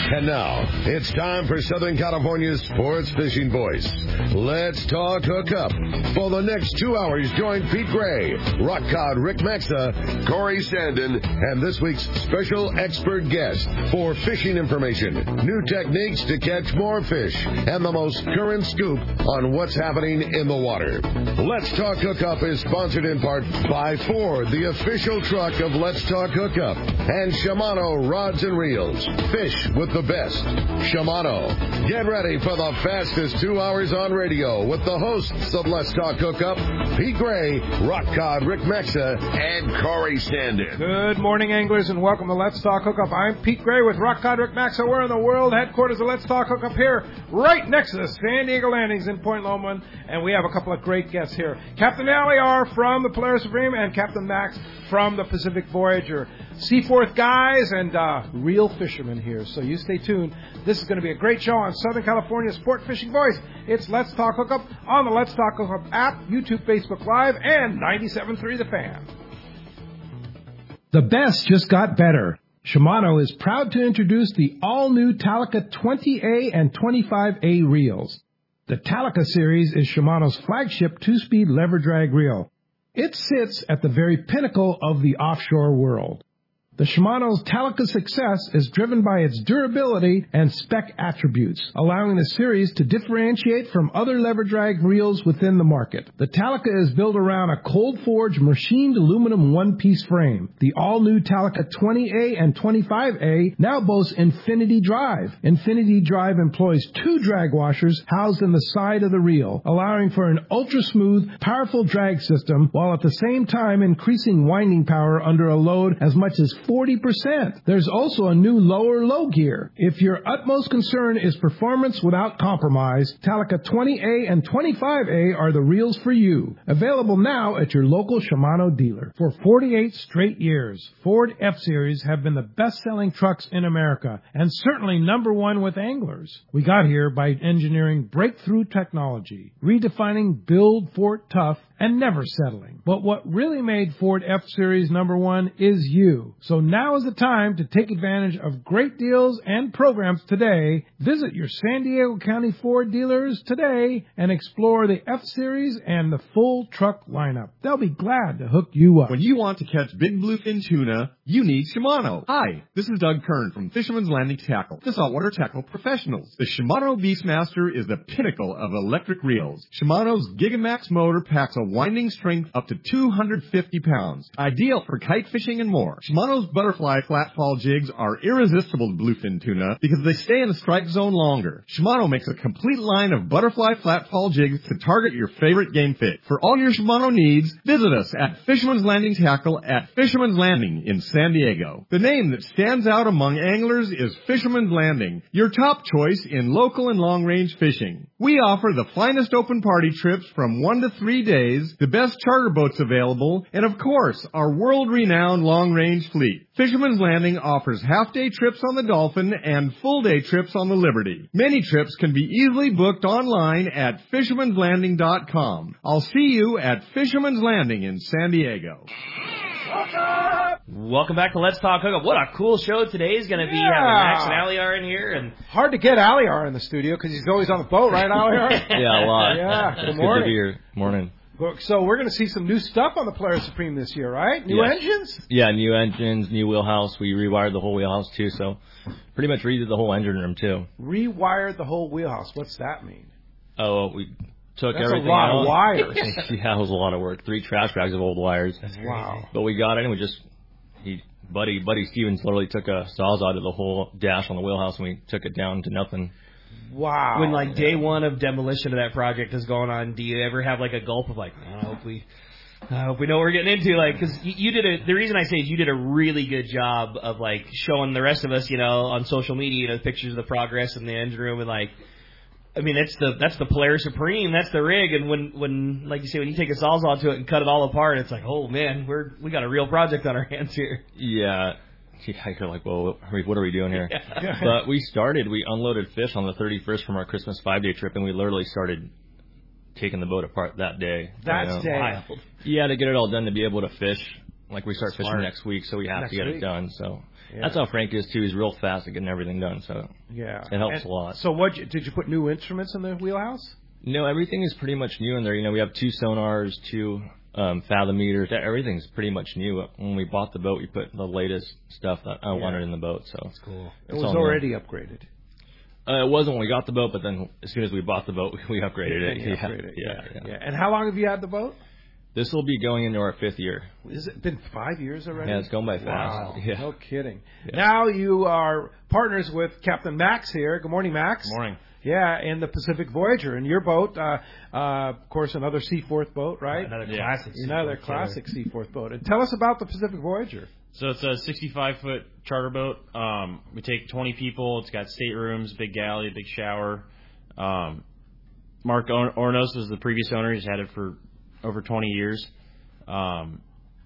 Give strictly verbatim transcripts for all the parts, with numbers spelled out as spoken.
And now, it's time for Southern California's sports fishing voice. Let's talk hookup. For the next two hours, join Pete Gray, Rock Cod Rick Maxa, Corey Sandin, and this week's special expert guest for fishing information, new techniques to catch more fish, and the most current scoop on what's happening in the water. Let's Talk Hookup is sponsored in part by Ford, the official truck of Let's Talk Hookup, and Shimano Rods and Reels. Fish with the best. Shimano. Get ready for the fastest two hours on radio with the hosts of Let's Talk Hookup, Pete Gray, Rock Cod Rick Maxa, and Corey Sandin. Good morning, anglers, and welcome to Let's Talk Hookup. I'm Pete Gray with Rock Cod Rick Maxa. We're in the world headquarters of Let's Talk Hookup here, right next to the San Diego Landings in Point Loma, and we have a couple of great guests here. Captain Aliar from the Polaris Supreme and Captain Max from the Pacific Voyager. Seaforth guys and uh, real fishermen here, so you stay tuned. This is going to be a great show on Southern California's Sport Fishing Voice. It's Let's Talk Hookup on the Let's Talk Hookup app, YouTube, Facebook Live, and ninety-seven point three The Fan. The best just got better. Shimano is proud to introduce the all-new Talica twenty A and twenty-five A reels. The Talica series is Shimano's flagship two-speed lever drag reel. It sits at the very pinnacle of the offshore world. The Shimano's Talica success is driven by its durability and spec attributes, allowing the series to differentiate from other lever drag reels within the market. The Talica is built around a cold-forged machined aluminum one-piece frame. The all-new Talica twenty A and twenty-five A now boasts Infinity Drive. Infinity Drive employs two drag washers housed in the side of the reel, allowing for an ultra-smooth, powerful drag system, while at the same time increasing winding power under a load as much as forty percent. There's also a new lower low gear. If your utmost concern is performance without compromise, Talica twenty A and twenty-five A are the reels for you. Available now at your local Shimano dealer. For forty-eight straight years, Ford F-Series have been the best-selling trucks in America, and certainly number one with anglers. We got here by engineering breakthrough technology, redefining build Fort tough, and never settling. But what really made Ford F-Series number one is you. So now is the time to take advantage of great deals and programs today. Visit your San Diego County Ford dealers today and explore the F-Series and the full truck lineup. They'll be glad to hook you up. When you want to catch big bluefin tuna, you need Shimano. Hi, this is Doug Kern from Fisherman's Landing Tackle, the saltwater tackle professionals. The Shimano Beastmaster is the pinnacle of electric reels. Shimano's Gigamax motor packs a winding strength up to two hundred fifty pounds, ideal for kite fishing and more. Shimano's butterfly flatfall jigs are irresistible to bluefin tuna because they stay in the strike zone longer. Shimano makes a complete line of butterfly flatfall jigs to target your favorite game fish. For all your Shimano needs, visit us at Fisherman's Landing Tackle at Fisherman's Landing in San Diego. The name that stands out among anglers is Fisherman's Landing, your top choice in local and long-range fishing. We offer the finest open party trips from one to three days, the best charter boats available, and of course, our world-renowned long-range fleet. Fisherman's Landing offers half-day trips on the Dolphin and full-day trips on the Liberty. Many trips can be easily booked online at fishermans landing dot com. I'll see you at Fisherman's Landing in San Diego. Welcome back to Let's Talk Hookup. What a cool show today is going to be. Yeah. Having Max and Aliar in here. And hard to get Aliar in the studio because he's always on the boat, right, Aliar? Yeah, a lot. Yeah, good it's morning. Good to be here. Morning. So we're going to see some new stuff on the Polaris Supreme this year, right? New yes. engines? Yeah, new engines, new wheelhouse. We rewired the whole wheelhouse, too, so pretty much redid the whole engine room, too. Rewired the whole wheelhouse. What's that mean? Oh, we took That's everything a lot out. of wires. Yeah, it was a lot of work. Three trash bags of old wires. Wow. But we got it, and we just, he, Buddy, Buddy Stevens literally took a sawzall to the whole dash on the wheelhouse, and we took it down to nothing. Wow. When, like, day one of demolition of that project is going on, do you ever have, like, a gulp of, like, I hope we, I hope we know what we're getting into? Like, because you, you did a, the reason I say is you did a really good job of, like, showing the rest of us, you know, on social media, you know, pictures of the progress in the engine room and, like, I mean, that's the that's the Polaris Supreme, that's the rig, and when, when like you say, when you take a sawzall to it and cut it all apart, it's like, oh, man, we're we got a real project on our hands here. Yeah. Yeah, you're like, well, what are we doing here? Yeah. But we started, we unloaded fish on the thirty-first from our Christmas five-day trip, and we literally started taking the boat apart that day. That's you know? wild. Yeah, to get it all done to be able to fish. Like, we start Smart. fishing next week, so we have Next to get week. it done. So Yeah. That's how Frank is too. He's real fast at getting everything done, so yeah, it helps and a lot. So, what did you put new instruments in the wheelhouse? No, everything is pretty much new in there. You know, we have two sonars, two um, fathom meters. Everything's pretty much new. When we bought the boat, we put the latest stuff that I Yeah. wanted in the boat. So That's cool. It was already new. upgraded. Uh, it wasn't when we got the boat, but then as soon as we bought the boat, we upgraded it. Yeah, Yeah, upgraded. yeah, Yeah, yeah. yeah. And how long have you had the boat? This will be going into our fifth year. Has it been five years already? Yeah, it's going by fast. Wow. Yeah. No kidding. Yeah. Now you are partners with Captain Max here. Good morning, Max. Good morning. Yeah, in the Pacific Voyager. And your boat, uh, uh, of course, another Seaforth boat, right? Another Yeah. classic. Another Seaforth classic Seaforth boat. And tell us about the Pacific Voyager. So it's a sixty-five foot charter boat. Um, we take twenty people. It's got staterooms, big galley, big shower. Um, Mark Or- Ornos was the previous owner. He's had it for over twenty years. Um,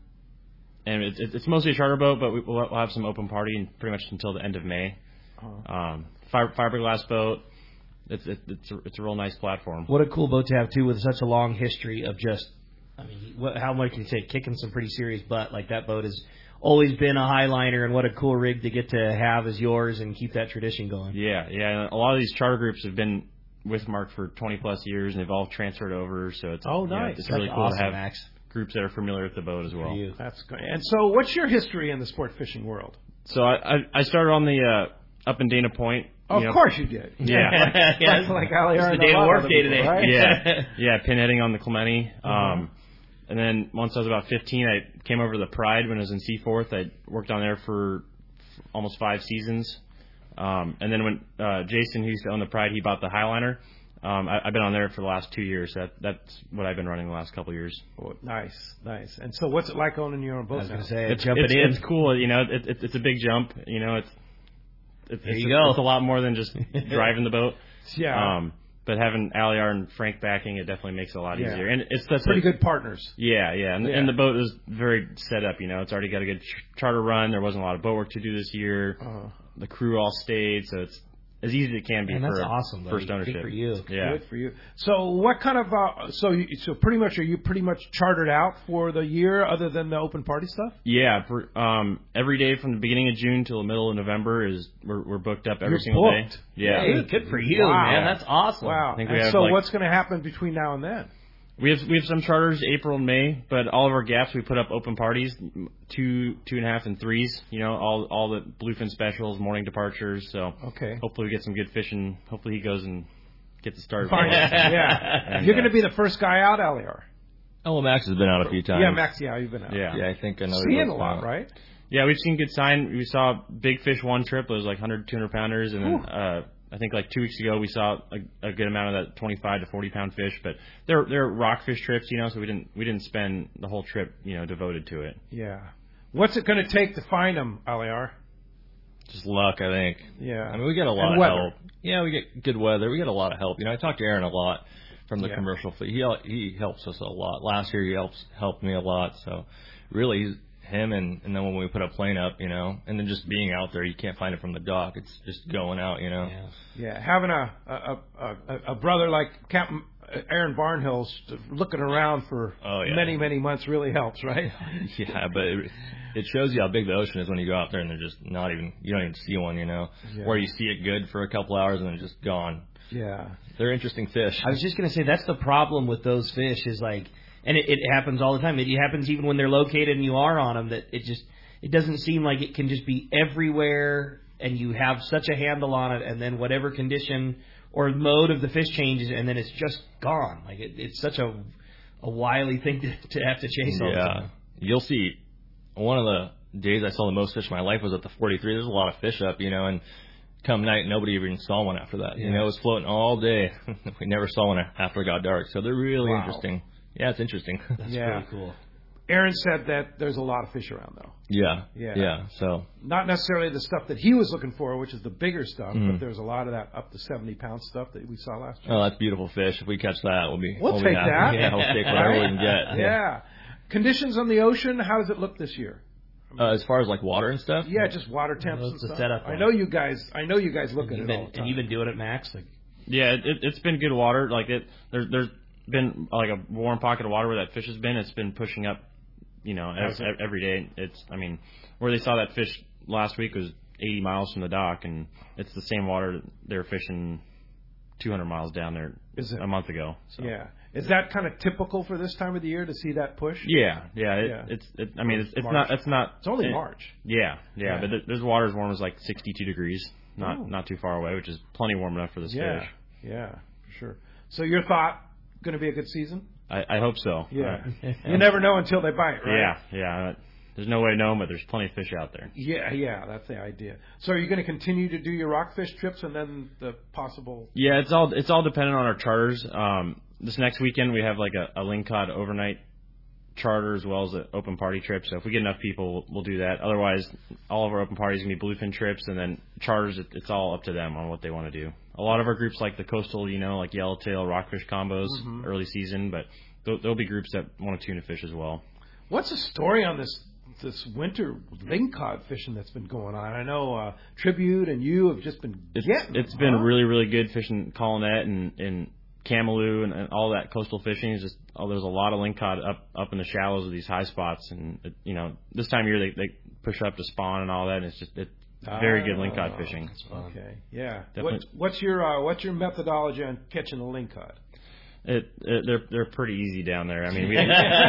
and it, it, it's mostly a charter boat, but we, we'll, we'll have some open party pretty much until the end of May. Uh-huh. Um, fiber, fiberglass boat. It's it, it's a, it's a real nice platform. What a cool boat to have too, with such a long history of just, I mean, what, how much can you say, kicking some pretty serious butt. Like that boat has always been a highliner, and what a cool rig to get to have as yours and keep that tradition going. Yeah, yeah. And a lot of these charter groups have been with Mark for twenty plus years, and they've all transferred over. So it's Oh, you know, nice. it's That's really cool awesome, to have Max. groups that are familiar with the boat as well. For you. That's great. And so what's your history in the sport fishing world? So I I, I started on the uh, up in Dana Point. Of you know, course you did. Yeah. yeah, Like, like Ali it's the and Dana a lot Wharf of other day people, today. right? yeah, yeah, pinheading on the Clemente. Um, Uh-huh. And then once I was about fifteen, I came over to the Pride when I was in Seaforth. I worked on there for almost five seasons. Um, and then when uh, Jason, who used to own the Pride, he bought the Highliner. Um, I, I've been on there for the last two years. That that's what I've been running the last couple of years. Oh, nice, nice. And so what's it like owning your own I boat was now? going to say, It's, jumping it's, in. it's cool. You know, it, it, it's a big jump. You know, it's it's, There it's, you a, go. it's a lot more than just driving the boat. Yeah. Um, but having Aliar and Frank backing it definitely makes it a lot Yeah. easier. And it's that's Pretty a, good partners. Yeah, yeah. And, Yeah. and the boat is very set up. You know, it's already got a good ch- charter run. There wasn't a lot of boat work to do this year. Uh, The crew all stayed, so it's as easy as it can be Man, for that's awesome, buddy. first ownership. Good for you. Yeah. Good for you. So what kind of uh, so you, so pretty much are you pretty much chartered out for the year other than the open party stuff? Yeah, for, um, every day from the beginning of June till the middle of November is we're, we're booked up every You're single booked. day. Yeah, Hey, good for you, Wow. man. That's awesome. Wow. I think we And have, so like- what's going to happen between now and then? we have we have some charters April and May, but all of our gaps we put up open parties, two two and a half and threes. You know, all all the bluefin specials, morning departures. So Okay. hopefully we get some good fishing. Hopefully he goes and gets it started. Fine. yeah. And, You're going uh, to be the first guy out, Aliar. Oh, well, Max has been out a few times. Yeah, Max. Yeah, you've been out. Yeah. Yeah, I think another. Seeing a boat's lot, out. right? Yeah, we've seen good sign. We saw big fish one trip. It was like one hundred, two hundred pounders, and then uh, I think like two weeks ago we saw a, a good amount of that twenty-five to forty pound fish. But they're they're rockfish trips, you know, so we didn't we didn't spend the whole trip, you know, devoted to it. Yeah. What's it going to take to find them, Aliar? Just luck, I think. Yeah. I mean, we get a lot And of weather. help. Yeah, we get good weather. We get a lot of help. You know, I talked to Aaron a lot from the Yeah. commercial fleet. He he helps us a lot. Last year, he helps helped me a lot. So, really, he's, him and and then when we put a plane up, you know, and then just being out there, you can't find it from the dock. It's just going out, you know. Yeah. Yeah, having a a, a, a, a brother like Captain Aaron Barnhill looking around for Oh, yeah. many, many months really helps, right? Yeah, but it, it shows you how big the ocean is when you go out there and they're just not even, you don't even see one, you know, Yeah. where you see it good for a couple hours and then just gone. Yeah. They're interesting fish. I was just going to say, that's the problem with those fish is like, and it, it happens all the time. It happens even when they're located and you are on them, that it just, it doesn't seem like it can just be everywhere and you have such a handle on it, and then whatever condition or mode of the fish changes and then it's just gone. Like it, it's such a a wily thing to, to have to chase all the Yeah, time. you'll see. One of the days I saw the most fish in my life was at the forty-three. There's a lot of fish up, you know, and come night, nobody even saw one after that. You know, it was floating all day. We never saw one after it got dark. So they're really Wow. interesting. Yeah, it's interesting. That's Yeah. pretty cool. Aaron said that there's a lot of fish around, though. yeah, Yeah. yeah. So Not necessarily the stuff that he was looking for, which is the bigger stuff, Mhm. but there's a lot of that up to seventy pound stuff that we saw last year. oh, that's beautiful fish. If we catch that, we'll be We'll be take happy. that. Yeah, we'll take whatever we can get. Yeah. Conditions on the ocean, how does it look this year? Uh, as far as like water and stuff. Yeah, just water temps What's and the stuff. setup I like? know you guys. I know you guys look And at you've it been, all the time. and you've been doing it, Max? Like, Yeah, it, it, it's been good water. Like it, there's there's been like a warm pocket of water where that fish has been. It's been pushing up, you know, Has every, every day. It's, I mean, where they saw that fish last week was eighty miles from the dock, and it's the same water they were fishing two hundred miles down there Is it? a month ago. So. Yeah. Is that kind of typical for this time of the year to see that push? Yeah, yeah. It, Yeah. It's. It, I mean, it's, it's March. not. It's not. It's only it, March. Yeah, yeah. Yeah. But th- there's water as warm as like sixty-two degrees, not Ooh. not too far away, which is plenty warm enough for this Yeah. fish. Yeah, for sure. So your thought, going to be a good season? I, I hope so. Yeah. Uh, You never know until they bite, right? yeah, yeah. There's no way to know, but there's plenty of fish out there. Yeah, yeah, that's the idea. So are you going to continue to do your rockfish trips and then the possible? Yeah, it's all it's all dependent on our charters. Um, this next weekend we have like a, a lingcod overnight charter as well as an open party trip. So if we get enough people, we'll, we'll do that. Otherwise, all of our open parties are going to be bluefin trips, and then charters, it, it's all up to them on what they want to do. A lot of our groups like the coastal, you know, like yellowtail, rockfish combos, Mhm. early season, but there'll, there'll be groups that want to tuna fish as well. What's the story on this this winter lingcod fishing that's been going on? I know uh, Tribute and you have just been It's, getting it's them, been huh? really, really good fishing Collinet and, and Camaloo and, and all that coastal fishing. Is just oh, there's a lot of lingcod up up in the shallows of these high spots, and it, you know this time of year they, they push up to spawn and all that. And it's just it's very good lingcod fishing. Okay, yeah. Definitely. What, what's your uh, what's your methodology on catching the lingcod? It, it they're they're pretty easy down there. I mean, we, it,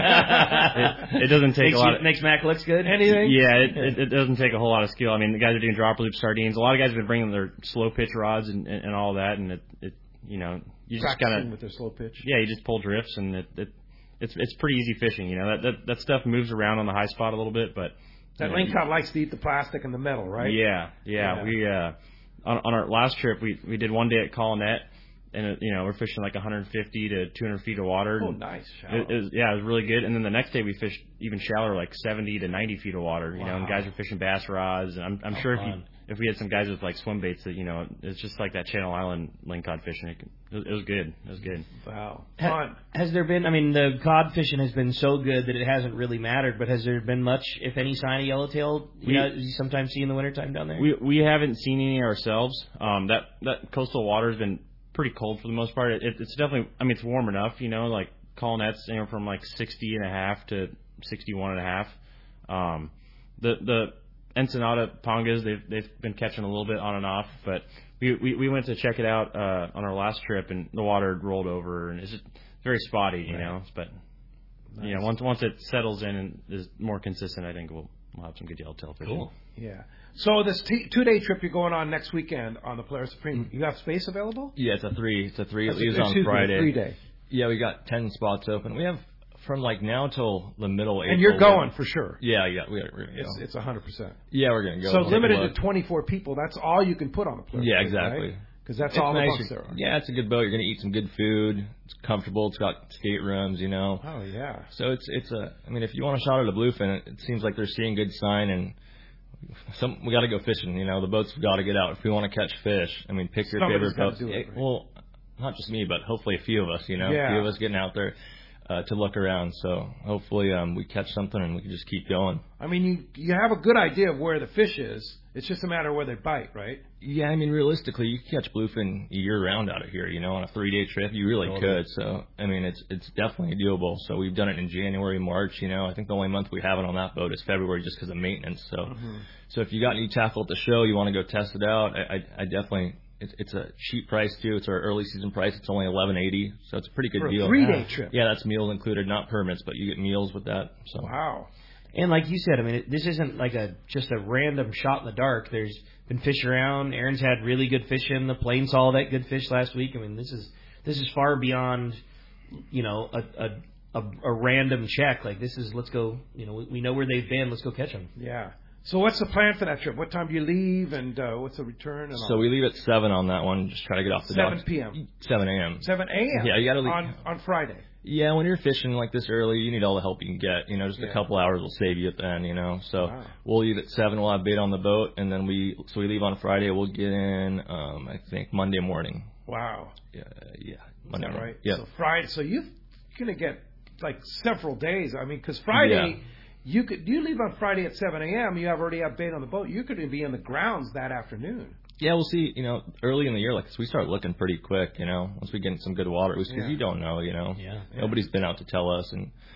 it doesn't take makes a lot. You, Of, makes Mac looks good. Anything? Yeah, it, it, it doesn't take a whole lot of skill. I mean, the guys are doing drop loop sardines. A lot of guys have been bringing their slow pitch rods and, and, and all that, and it, it you know you just Practicing kind of with their slow pitch. yeah you just pull drifts and it, it it's it's pretty easy fishing. You know that, that that stuff moves around on the high spot a little bit, but That you know, lingcod likes to eat the plastic and the metal, right? Yeah, yeah. Yeah. We uh on, on our last trip we we did one day at Collinet. And, it, you know, we're fishing like one hundred fifty to two hundred feet of water. Oh, nice. It, it was, yeah, it was really good. And then the next day we fished even shallower, like seventy to ninety feet of water. You Wow. know, and guys were fishing bass rods. And I'm, I'm Oh, sure if fun. you if we had some guys with like swim baits that you know, it's just like that Channel Island lingcod fishing. It, it, it was good. It was good. Wow. Ha- Fun. Has there been? I mean, the cod fishing has been so good that it hasn't really mattered. But has there been much, if any, sign of yellowtail? You We- know, you sometimes see in the wintertime down there. We we haven't seen any ourselves. Um, that that coastal water has been pretty cold for the most part. It, it's definitely, I mean, it's warm enough, you know, like Collinet's, you know, from like sixty and a half to sixty-one and a half. Um, the, the Ensenada Pongas, they've, they've been catching a little bit on and off, but we, we, we went to check it out, uh, on our last trip and the water had rolled over and it's just very spotty, you know, but, Nice. you know, once, once it settles in and is more consistent, I think we'll, we'll have some good yellowtail fishing. Cool. Yeah. So this t- two-day trip you're going on next weekend on the Polaris Supreme, you have space available? Yeah, it's a three. It's a three. It That's- leaves excuse on me, Friday. Three-day. Yeah, we got ten spots open. We have from like now till the middle of April. And you're going for sure. Yeah, yeah, we are, we're gonna It's go. it's one hundred percent. Yeah, we're gonna go. So We'll take a limited look. to twenty-four people. That's all you can put on the Polaris. Yeah, right? exactly. Because that's It's all nice. the bunks there are. Yeah, it's a good boat. You're gonna eat some good food. It's comfortable. It's got staterooms, you know. Oh yeah. So it's it's a. I mean, if you want a shot at a bluefin, it, it seems like they're seeing good sign, and some we got to go fishing. You know, the boats got to get out if we want to catch fish. I mean, pick your Somebody's favorite gotta boat. do it, Eh, right? Well, not just me, but hopefully a few of us. You know, Yeah. a few of us getting out there uh, to look around. So hopefully um, we catch something and we can just keep going. I mean, you you have a good idea of where the fish is. It's just a matter of where they bite, right? Yeah, I mean, realistically, you can catch bluefin year round out of here. You know, on a three day trip, you really Totally. could. So, I mean, it's it's definitely doable. So we've done it in January, March. You know, I think the only month we haven't on that boat is February, just because of maintenance. So, Mm-hmm. so if you got any tackle at the show, you want to go test it out. I, I, I definitely. It's, it's a cheap price too. It's our early season price. It's only eleven eighty, so it's a pretty good For a deal. three-day trip. Yeah, that's meals included, not permits, but you get meals with that. So. Wow. And like you said, I mean, it, this isn't like a just a random shot in the dark. There's been fish around. Aaron's had really good fish in. The plane saw that good fish last week. I mean, this is this is far beyond, you know, a a, a, a random check. Like this is let's go. You know, we, we know where they've been. Let's go catch them. Yeah. So what's the plan for that trip? What time do you leave, and uh, what's the return? And So all? we leave at seven on that one. Just try to get off the seven dock. p.m. Seven a.m. seven a.m. Yeah, you gotta leave- on on Friday. Yeah, when you're fishing like this early, you need all the help you can get. You know, just Yeah. a couple hours will save you at the end. You know, so Wow. we'll leave at seven. We'll have bait on the boat, and then we so we leave on Friday. We'll get in, um, I think Monday morning. Wow. Yeah, yeah, Is Monday that morning. right? Yeah. So Friday. So you're gonna get like several days. I mean, because Friday. Yeah. You could you leave on Friday at seven a.m. You have already have bait on the boat. You could be in the grounds that afternoon. Yeah, we'll see. You know, early in the year, like 'cause we start looking pretty quick. You know, once we get in some good water, because Yeah. you don't know. You know, Yeah. nobody's been out to tell us, and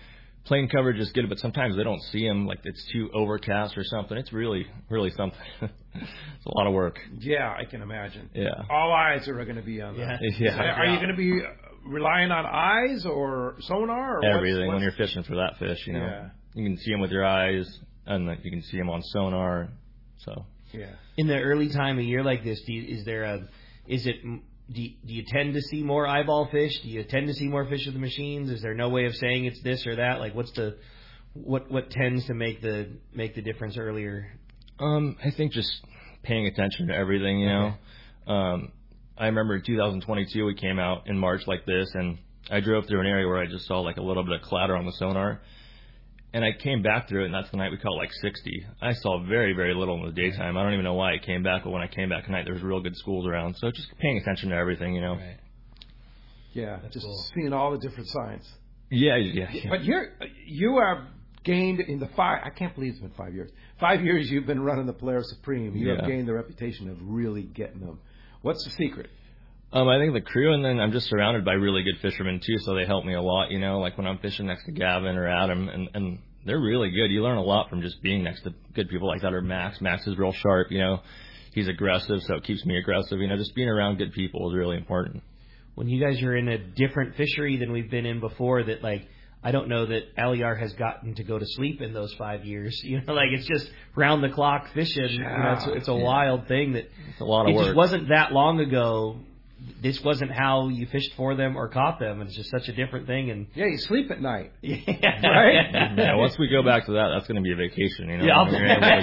plane coverage is good, but sometimes they don't see them. Like it's too overcast or something. It's really, really something. It's a lot of work. Yeah, I can imagine. Yeah. All eyes are going to be on that. Yeah. yeah. Are you going to be relying on eyes or sonar? Or Everything. what's, what's... When you're fishing for that fish, you know, yeah. you can see them with your eyes, and you can see them on sonar. So. Yeah. In the early time of year like this, do you, is there a, is it? Do you, do you tend to see more eyeball fish? Do you tend to see more fish with the machines? Is there no way of saying it's this or that? Like, what's the, what what tends to make the make the difference earlier? Um, I think just paying attention to everything. You know, okay. um, I remember in two thousand twenty-two we came out in March like this, and I drove through an area where I just saw like a little bit of clatter on the sonar. And I came back through it, and that's the night we caught like sixty. I saw very, very little in the daytime. I don't even know why I came back, but when I came back at night, there was real good schools around. So just paying attention to everything, you know. Right. Yeah, that's just cool. Seeing all the different signs. Yeah, yeah, yeah. But you're, you have gained in the five, I can't believe it's been five years. Five years you've been running the Polaris Supreme. You yeah. have gained the reputation of really getting them. What's the secret? Um, I think the crew, and then I'm just surrounded by really good fishermen, too, so they help me a lot, you know, like when I'm fishing next to Gavin or Adam, and, and they're really good. You learn a lot from just being next to good people like that, or Max. Max is real sharp, you know. He's aggressive, so it keeps me aggressive. You know, just being around good people is really important. When you guys are in a different fishery than we've been in before, that, like, I don't know that Aliar has gotten to go to sleep in those five years. You know, like, it's just round-the-clock fishing. Yeah. You know, it's, it's a yeah. wild thing that it's a lot of it work. just wasn't that long ago. This wasn't how you fished for them or caught them. It's just such a different thing. And yeah, you sleep at night. Yeah. Right? Yeah, once we go back to that, that's going to be a vacation, you know. Yeah, I'll You're able to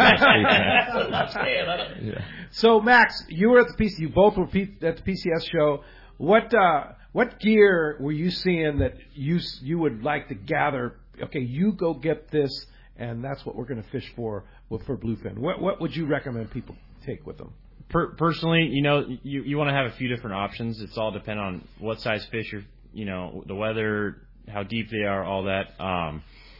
go to sleep. Yeah. So, Max, you were at the P C. You both were P- at the P C S show. What uh, what gear were you seeing that you you would like to gather? Okay, you go get this, and that's what we're going to fish for for bluefin. What what would you recommend people take with them? Per- personally, you know, you, you want to have a few different options. It's all depend on what size fish you're, you know, the weather, how deep they are, all that. Um,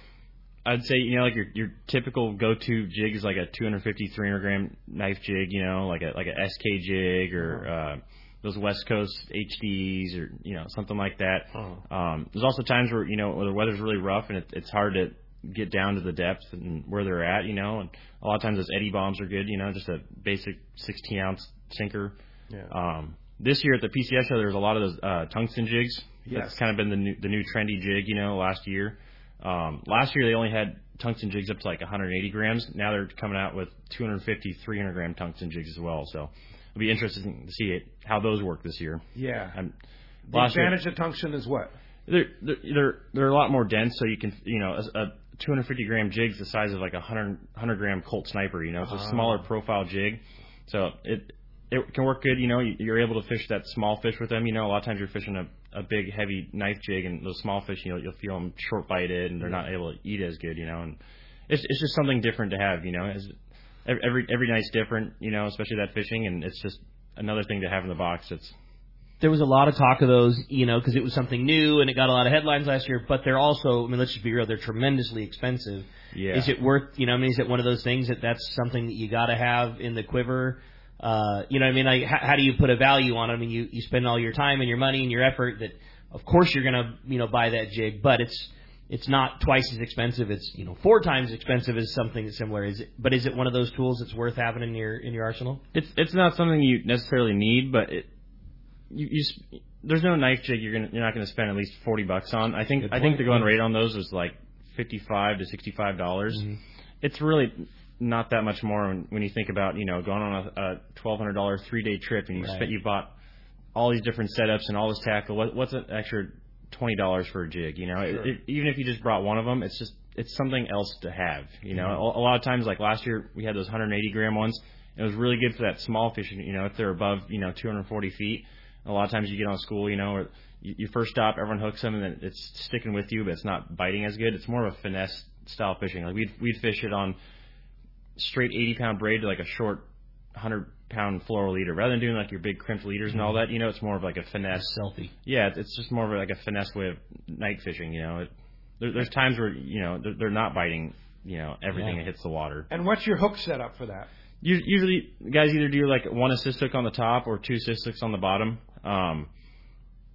I'd say, you know, like your your typical go-to jig is like a two fifty, three hundred gram knife jig, you know, like a like a S K jig or uh, those West Coast H Ds or, you know, something like that. Um, there's also times where, you know, where the weather's really rough and it, it's hard to get down to the depth and where they're at, you know, and a lot of times those eddy bombs are good, you know, just a basic sixteen ounce sinker. Yeah. Um, this year at the P C S show, there's a lot of those uh, tungsten jigs. Yes. That's kind of been the new, the new trendy jig, you know, last year. Um, last year they only had tungsten jigs up to like one hundred eighty grams. Now they're coming out with two fifty, three hundred gram tungsten jigs as well. So it'll be interesting to see it, how those work this year. Yeah. And the advantage year, of tungsten is what? They're, they're they're they're a lot more dense, so you can, you know, a, a two fifty gram jig's the size of like a one hundred gram Colt Sniper, you know. It's a smaller profile jig. So it it can work good, you know. You're able to fish that small fish with them, you know. A lot of times you're fishing a, a big, heavy knife jig, and those small fish, you know, you'll feel them short-bited, and they're not able to eat as good, you know. And it's it's just something different to have, you know. It's, every every night's different, you know, especially that fishing, and it's just another thing to have in the box. It's There was a lot of talk of those, you know, because it was something new and it got a lot of headlines last year. But they're also, I mean, let's just be real, they're tremendously expensive. Yeah. Is it worth, you know, I mean, is it one of those things that that's something that you got to have in the quiver? Uh, you know what I mean? Like, how, how do you put a value on it? I mean, you, you spend all your time and your money and your effort that, of course, you're going to, you know, buy that jig. But it's it's not twice as expensive. It's, you know, four times as expensive as something that's similar. Is it, but is it one of those tools that's worth having in your in your arsenal? It's it's not something you necessarily need, but it, you, you there's no knife jig you're gonna you're not gonna spend at least forty bucks on. I think I think the going rate on those is like fifty five to sixty five dollars. Mm-hmm. It's really not that much more when, when you think about, you know, going on a, a twelve hundred dollar three day trip and you right. spent you bought all these different setups and all this tackle. What, what's an extra twenty dollars for a jig? You know, sure. it, it, even if you just brought one of them, it's just it's something else to have. You know, mm-hmm. a, a lot of times, like last year, we had those one hundred eighty gram ones. It was really good for that small fishing. You know, if they're above, you know, two hundred forty feet. A lot of times you get on school, you know, or you, you first stop, everyone hooks them, and then it's sticking with you, but it's not biting as good. It's more of a finesse style fishing. Like we'd we'd fish it on straight eighty pound braid to like a short one hundred pound floral leader, rather than doing like your big crimped leaders and all that. You know, it's more of like a finesse. Selfie. Yeah, it's just more of like a finesse way of night fishing. You know, it, there, there's times where you know they're, they're not biting, you know, everything yeah. that hits the water. And what's your hook setup for that? Usually, guys either do like one assist hook on the top or two assist hooks on the bottom. Um,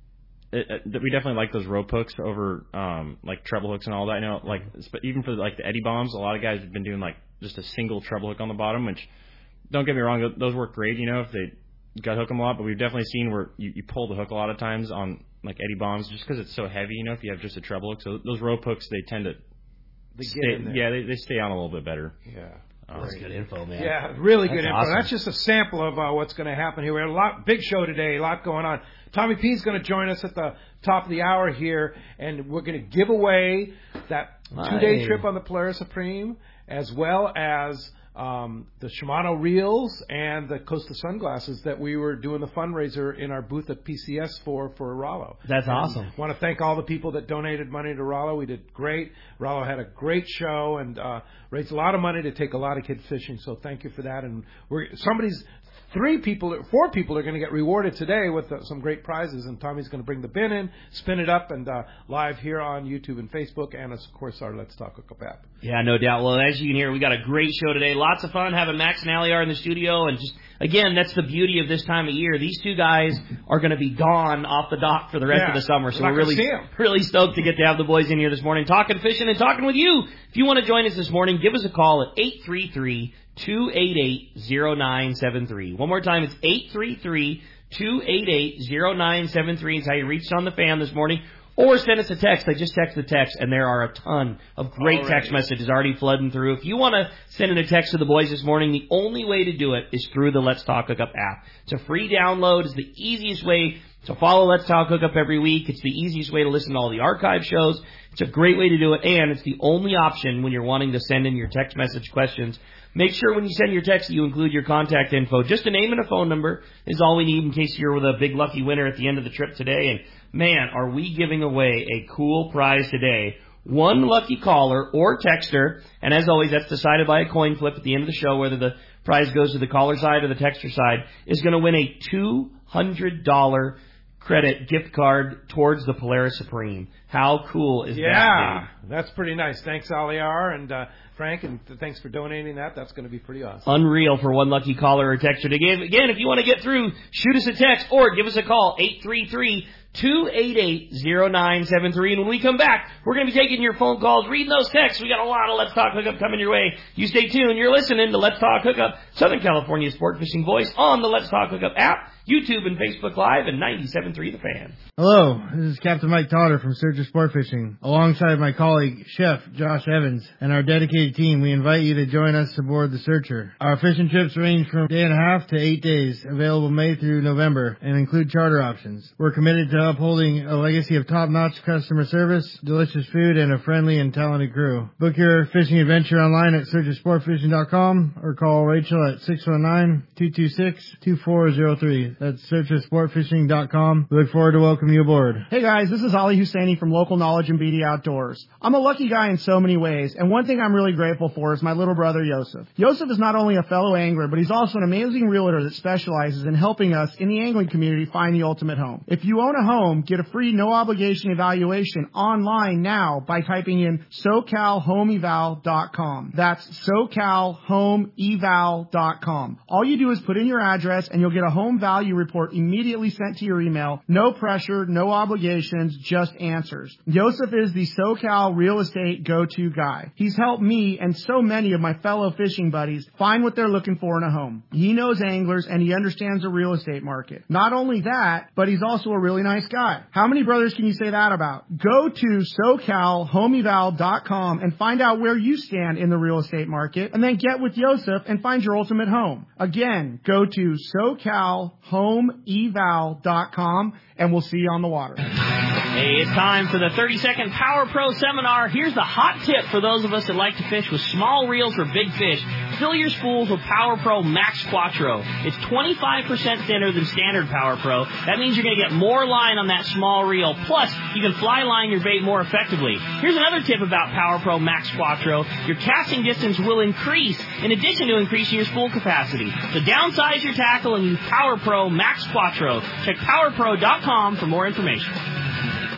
it, it, we definitely like those rope hooks over um, like treble hooks and all that. I know, like even for like the Eddie bombs, a lot of guys have been doing like just a single treble hook on the bottom, which don't get me wrong, those work great. You know, if they gut hook them a lot, but we've definitely seen where you, you pull the hook a lot of times on like Eddie bombs just because it's so heavy. You know, if you have just a treble hook, so those rope hooks they tend to they stay, get in there. yeah, they, they stay on a little bit better. Yeah. That's good info, man. Yeah, really good That's info. awesome. That's just a sample of uh, what's going to happen here. We had a lot, big show today, a lot going on. Tommy P's going to join us at the top of the hour here, and we're going to give away that two-day Nice. trip on the Polaris Supreme, as well as um, the Shimano reels and the Costa sunglasses that we were doing the fundraiser in our booth at P C S for for Rollo. That's And awesome. Want to thank all the people that donated money to Rollo. We did great. Rollo had a great show and uh, raised a lot of money to take a lot of kids fishing. So thank you for that. And we're somebody's. Three people, four people are going to get rewarded today with uh, some great prizes, and Tommy's going to bring the bin in, spin it up, and uh, live here on YouTube and Facebook, and of course our Let's Talk Hookup app. Yeah, no doubt. Well, as you can hear, we got a great show today. Lots of fun having Max and Aliar in the studio, and just again, that's the beauty of this time of year. These two guys are going to be gone off the dock for the rest Yeah, of the summer, so we're we're not gonna really, see 'em. really stoked to get to have the boys in here this morning, talking fishing and talking with you. If you want to join us this morning, give us a call at eight three three, two eight eight, zero nine seven three. One more time, it's eight three three, two eight eight, zero nine seven three. It's how you reached on the fan this morning. Or send us a text. I just texted the text, and there are a ton of great Already. text messages already flooding through. If you want to send in a text to the boys this morning, the only way to do it is through the Let's Talk Hookup app. It's a free download. It's the easiest way to follow Let's Talk Hookup every week. It's the easiest way to listen to all the archive shows. It's a great way to do it, and it's the only option when you're wanting to send in your text message questions. Make sure when you send your text that you include your contact info. Just a name and a phone number is all we need in case you're with a big lucky winner at the end of the trip today. And, man, are we giving away a cool prize today. One lucky caller or texter, and as always, that's decided by a coin flip at the end of the show, whether the prize goes to the caller side or the texter side, is going to win a two hundred dollars credit gift card towards the Polaris Supreme. How cool is Yeah, that, dude? that's pretty nice. Thanks, Aliar and uh, Frank, and th- thanks for donating that. That's going to be pretty awesome. Unreal for one lucky caller or texter to give. Again, if you want to get through, shoot us a text or give us a call, eight three three, two eight eight, zero nine seven three. And when we come back, we're going to be taking your phone calls, reading those texts. We got a lot of Let's Talk Hookup coming your way. You stay tuned. You're listening to Let's Talk Hookup, Southern California sport fishing voice on the Let's Talk Hookup app, YouTube and Facebook Live, and ninety-seven point three The Fan. Hello, this is Captain Mike Totter from Searcher Sport Fishing. Alongside my colleague, Chef Josh Evans, and our dedicated team, we invite you to join us aboard the Searcher. Our fishing trips range from a day and a half to eight days, available May through November, and include charter options. We're committed to upholding a legacy of top-notch customer service, delicious food, and a friendly and talented crew. Book your fishing adventure online at searcher sport fishing dot com or call Rachel at six one nine, two two six, two four zero three. That's searcher sport fishing dot com. We look forward to welcoming you aboard. Hey guys, this is Ali Husseini from Local Knowledge and B D Outdoors. I'm a lucky guy in so many ways, and one thing I'm really grateful for is my little brother Yosef. Yosef is not only a fellow angler, but he's also an amazing realtor that specializes in helping us in the angling community find the ultimate home. If you own a home, get a free no-obligation evaluation online now by typing in socal home eval dot com. That's socal home eval dot com. All you do is put in your address, and you'll get a home value report immediately sent to your email. No pressure, no obligations, just answers. Yosef is the SoCal real estate go-to guy. He's helped me and so many of my fellow fishing buddies find what they're looking for in a home. He knows anglers and he understands the real estate market. Not only that, but he's also a really nice guy. How many brothers can you say that about? Go to socal home eval dot com and find out where you stand in the real estate market, and then get with Yosef and find your ultimate home. Again, go to socal home eval dot com and we'll see you on the water. Hey, it's time for the thirty second Power Pro Seminar. Here's the hot tip for those of us that like to fish with small reels or big fish. Fill your spools with Power Pro Max Quattro. It's twenty-five percent thinner than standard Power Pro. That means you're going to get more line on that small reel. Plus, you can fly line your bait more effectively. Here's another tip about Power Pro Max Quattro. Your casting distance will increase in addition to increasing your spool capacity. So downsize your tackle and use Power Pro Max Quattro. Check power pro dot com for more information.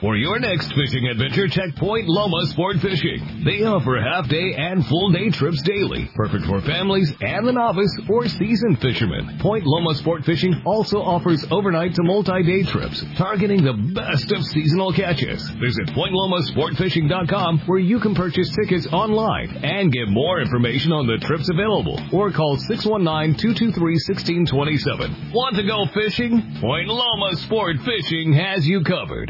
For your next fishing adventure, check Point Loma Sport Fishing. They offer half-day and full-day trips daily, perfect for families and the novice or seasoned fishermen. Point Loma Sport Fishing also offers overnight to multi-day trips, targeting the best of seasonal catches. Visit point loma sport fishing dot com, where you can purchase tickets online and get more information on the trips available, or call six one nine, two two three, one six two seven. Want to go fishing? Point Loma Sport Fishing has you covered.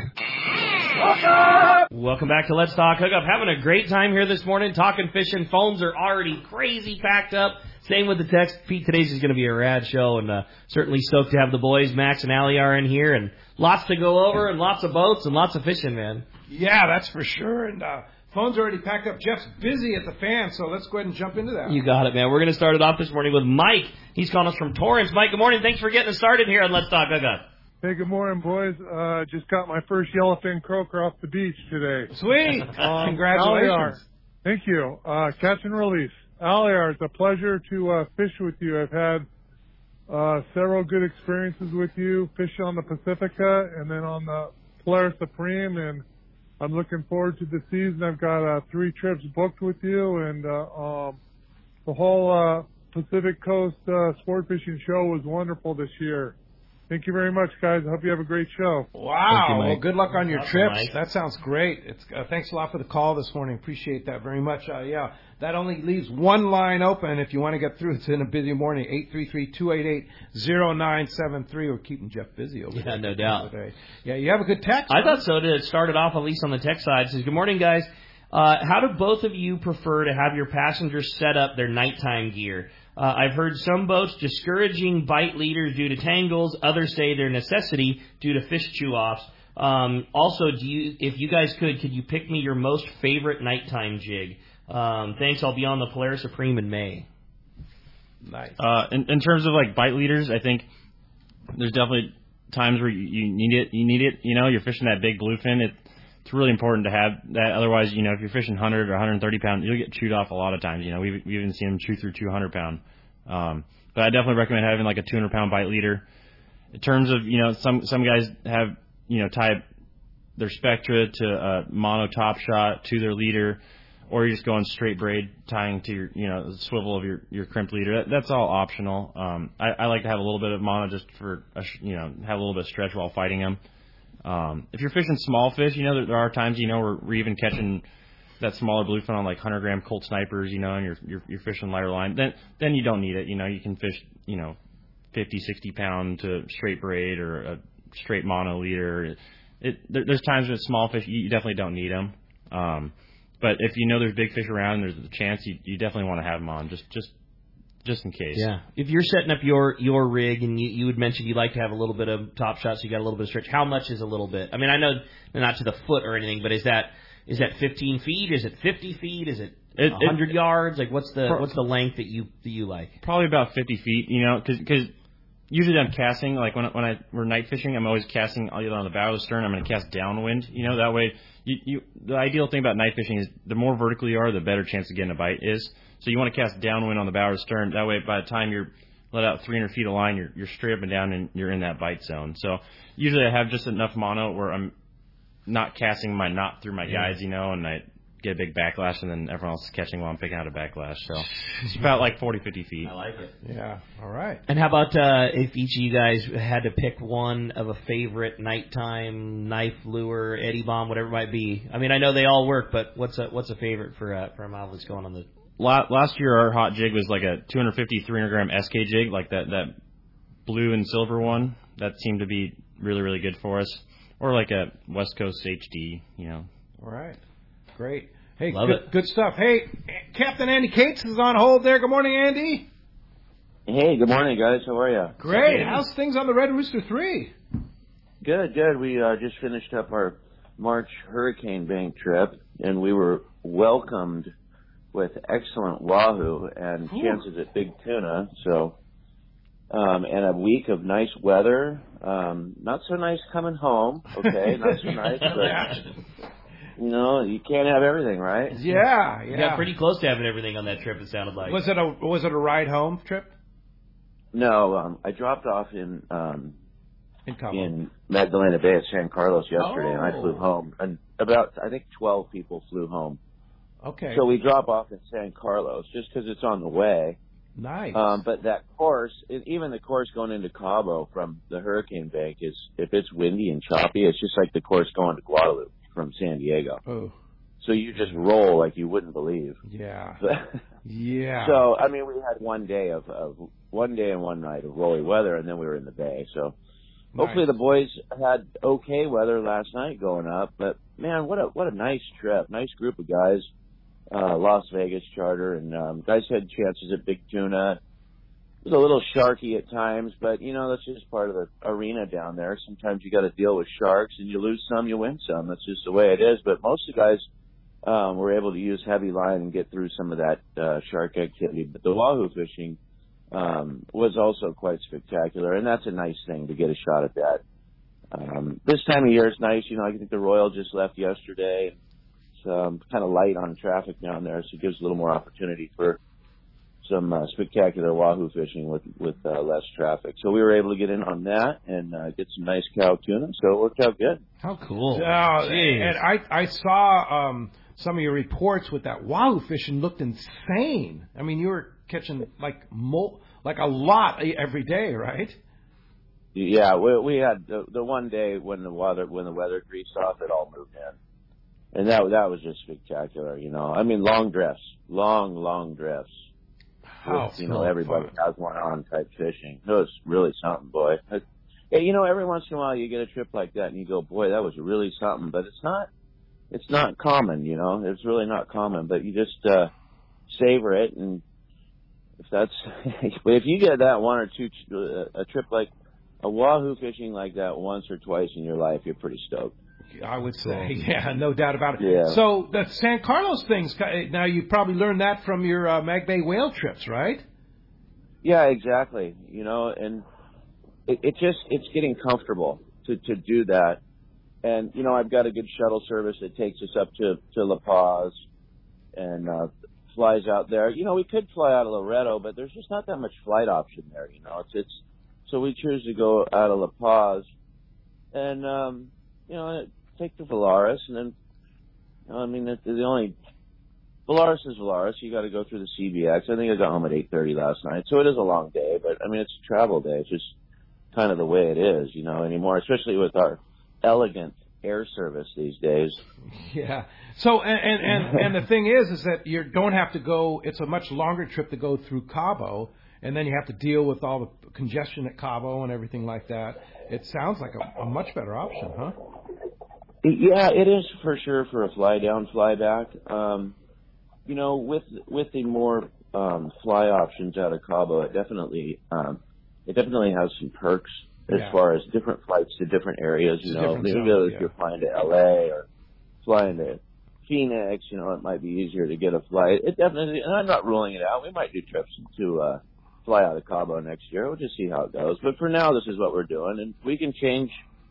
Welcome back to Let's Talk Hookup. Having a great time here this morning, talking fishing. Phones are already crazy packed up. Same with the text. Pete, today's is going to be a rad show, and uh, certainly stoked to have the boys, Max and Allie, are in here, and lots to go over, and lots of boats, and lots of fishing, man. Yeah, that's for sure. And uh, phones are already packed up. Jeff's busy at the fan, so let's go ahead and jump into that. You got it, man. We're going to start it off this morning with Mike. He's calling us from Torrance. Mike, good morning. Thanks for getting us started here on Let's Talk Hookup. Hey, good morning, boys. Uh, just got my first yellowfin croaker off the beach today. Sweet. Um, Congratulations. Aliar, thank you. Uh, catch and release. Aliar, it's a pleasure to uh, fish with you. I've had uh, several good experiences with you, fishing on the Pacifica and then on the Polaris Supreme, and I'm looking forward to the season. I've got uh, three trips booked with you, and uh, um, the whole uh, Pacific Coast uh, sport fishing show was wonderful this year. Thank you very much, guys. I hope you have a great show. Wow. You, well, good luck on your Awesome, trips. Mike. That sounds great. It's, uh, thanks a lot for the call this morning. Appreciate that very much. Uh, yeah, that only leaves one line open if you want to get through. It's in a busy morning, eight three three, two eight eight, zero nine seven three. We're keeping Jeff busy over Yeah, there. no doubt. Today. Yeah, you have a good text. I huh? thought so. To start it off, at least on the tech side, it says, good morning, guys. Uh, how do both of you prefer to have your passengers set up their nighttime gear? Uh, I've heard some boats discouraging bite leaders due to tangles. Others say they're necessity due to fish chew-offs. Um, also, do you, if you guys could, could you pick me your most favorite nighttime jig? Um, thanks. I'll be on the Polaris Supreme in May. Nice. Uh, in, in terms of like bite leaders, I think there's definitely times where you, you need it. You need it. You know, you're fishing that big bluefin. It, it's really important to have that. Otherwise, you know, if you're fishing one hundred or one hundred thirty pound, you'll get chewed off a lot of times. You know, we've, we've even seen them chew through two hundred pound. Um, but I definitely recommend having like a two hundred pound bite leader. In terms of, you know, some some guys have, you know, tie their Spectra to a mono top shot to their leader, or you're just going straight braid tying to your, you know, the swivel of your, your crimped leader. That, that's all optional. Um, I, I like to have a little bit of mono just for, a, you know, have a little bit of stretch while fighting them. Um, if you're fishing small fish, you know, there, there are times, you know, where we're even catching that smaller bluefin on like one hundred gram Colt snipers, you know, and you're, you're, you're fishing lighter line. Then, then you don't need it. You know, you can fish, you know, fifty, sixty pound to straight braid or a straight mono leader. It, it there, there's times with small fish, you, you definitely don't need them. Um, but if you know there's big fish around, there's a chance you, you definitely want to have them on just, just, just in case. Yeah. If you're setting up your, your rig and you, you would mention you like to have a little bit of top shot, so you got a little bit of stretch. How much is a little bit? I mean, I know not to the foot or anything, but is that is that fifteen feet? Is it fifty feet? Is it, it one hundred it, yards? Like what's the what's the length that you that you like? Probably about fifty feet. You know, because usually I'm casting like when when I we're night fishing, I'm always casting either on the bow or the stern. I'm going to cast downwind. You know, that way. You, you the ideal thing about night fishing is the more vertical you are, the better chance of getting a bite is. So you want to cast downwind on the bow or stern. That way, by the time you're let out three hundred feet of line, you're you're straight up and down and you're in that bite zone. So usually I have just enough mono where I'm not casting my knot through my guides, you know, and I get a big backlash, and then everyone else is catching while I'm picking out a backlash. So it's about like forty, fifty feet. I like it. Yeah. All right. And how about uh, if each of you guys had to pick one of a favorite nighttime knife, lure, eddy bomb, whatever it might be? I mean, I know they all work, but what's a what's a favorite for uh, for a model that's going on the? Last year, our hot jig was like a two fifty, three hundred gram S K jig, like that that blue and silver one. That seemed to be really, really good for us. Or like a West Coast H D, you know. All right. Great. Hey, Love good, it. good stuff. Hey, Captain Andy Cates is on hold there. Good morning, Andy. Hey, good morning, guys. How are you? Great. How's things on the Red Rooster three? Good, good. We uh, just finished up our March hurricane bank trip, and we were welcomed with excellent wahoo and Ooh. chances at big tuna. So, um, and a week of nice weather. Um, not so nice coming home. Okay, not so nice, but you know, you can't have everything, right? Yeah, yeah. You got pretty close to having everything on that trip. It sounded like. Was it a was it a ride home trip? No, um, I dropped off in um, in, Cabo. in Magdalena Bay at San Carlos yesterday, oh. and I flew home. And about, I think, twelve people flew home. Okay. So we drop off in San Carlos just because it's on the way. Nice. Um, but that course, even the course going into Cabo from the Hurricane Bank is, if it's windy and choppy, it's just like the course going to Guadalupe from San Diego. Oh. So you just roll like you wouldn't believe. Yeah. yeah. So, I mean, we had one day of, of one day and one night of rolly weather, and then we were in the bay. So nice. hopefully the boys had okay weather last night going up. But, man, what a what a nice trip. Nice group of guys. Uh, Las Vegas charter, and um, guys had chances at Big Tuna. It was a little sharky at times, but, you know, that's just part of the arena down there. Sometimes you got to deal with sharks, and you lose some, you win some. That's just the way it is. But most of the guys um, were able to use heavy line and get through some of that uh, shark activity. But the wahoo fishing um, was also quite spectacular, and that's a nice thing to get a shot at that. Um, this time of year is nice. You know, I think the Royal just left yesterday. Um, kind of light on traffic down there, so it gives a little more opportunity for some uh, spectacular wahoo fishing with with uh, less traffic. So we were able to get in on that and uh, get some nice cow tuna, so it worked out good. How cool! Uh, and I I saw um, some of your reports with that wahoo fishing looked insane. I mean, you were catching like mo- like a lot every day, right? Yeah, we, we had the, the one day when the weather when the weather greased off, it all moved in. And that that was just spectacular, you know. I mean, long drifts, long, long drifts. How with, you know, everybody fun. has one on type fishing. It was really something, boy. It, you know, every once in a while you get a trip like that and you go, boy, that was really something. But it's not, it's not common, you know. It's really not common. But you just uh, savor it, and if that's, if you get that one or two uh, a trip like a wahoo fishing like that once or twice in your life, you're pretty stoked. I would say, yeah, no doubt about it. Yeah. So the San Carlos things, now you probably learned that from your uh, Mag Bay whale trips, right? Yeah, exactly. You know, and it, it just, it's getting comfortable to, to do that. And, you know, I've got a good shuttle service that takes us up to, to La Paz and uh, flies out there. You know, we could fly out of Loreto, but there's just not that much flight option there, you know. It's, it's so we choose to go out of La Paz and, um, you know, take the Valaris, and then, you know, I mean, the, the only, Valaris is Valaris. You got to go through the C B X. I think I got home at eight thirty last night, so it is a long day, but, I mean, it's a travel day. It's just kind of the way it is, you know, anymore, especially with our elegant air service these days. Yeah. So, and, and, and, and the thing is, is that you don't have to go, it's a much longer trip to go through Cabo, and then you have to deal with all the congestion at Cabo and everything like that. It sounds like a, a much better option, huh? Yeah, it is for sure for a fly down, fly back. Um, you know, with with the more um, fly options out of Cabo, it definitely um, it definitely has some perks as yeah. far as different flights to different areas. You it's know, maybe zones, if yeah. you're flying to L A or flying to Phoenix, you know, it might be easier to get a flight. It definitely, and I'm not ruling it out. We might do trips to uh, fly out of Cabo next year. We'll just see how it goes. But for now, this is what we're doing, and we can change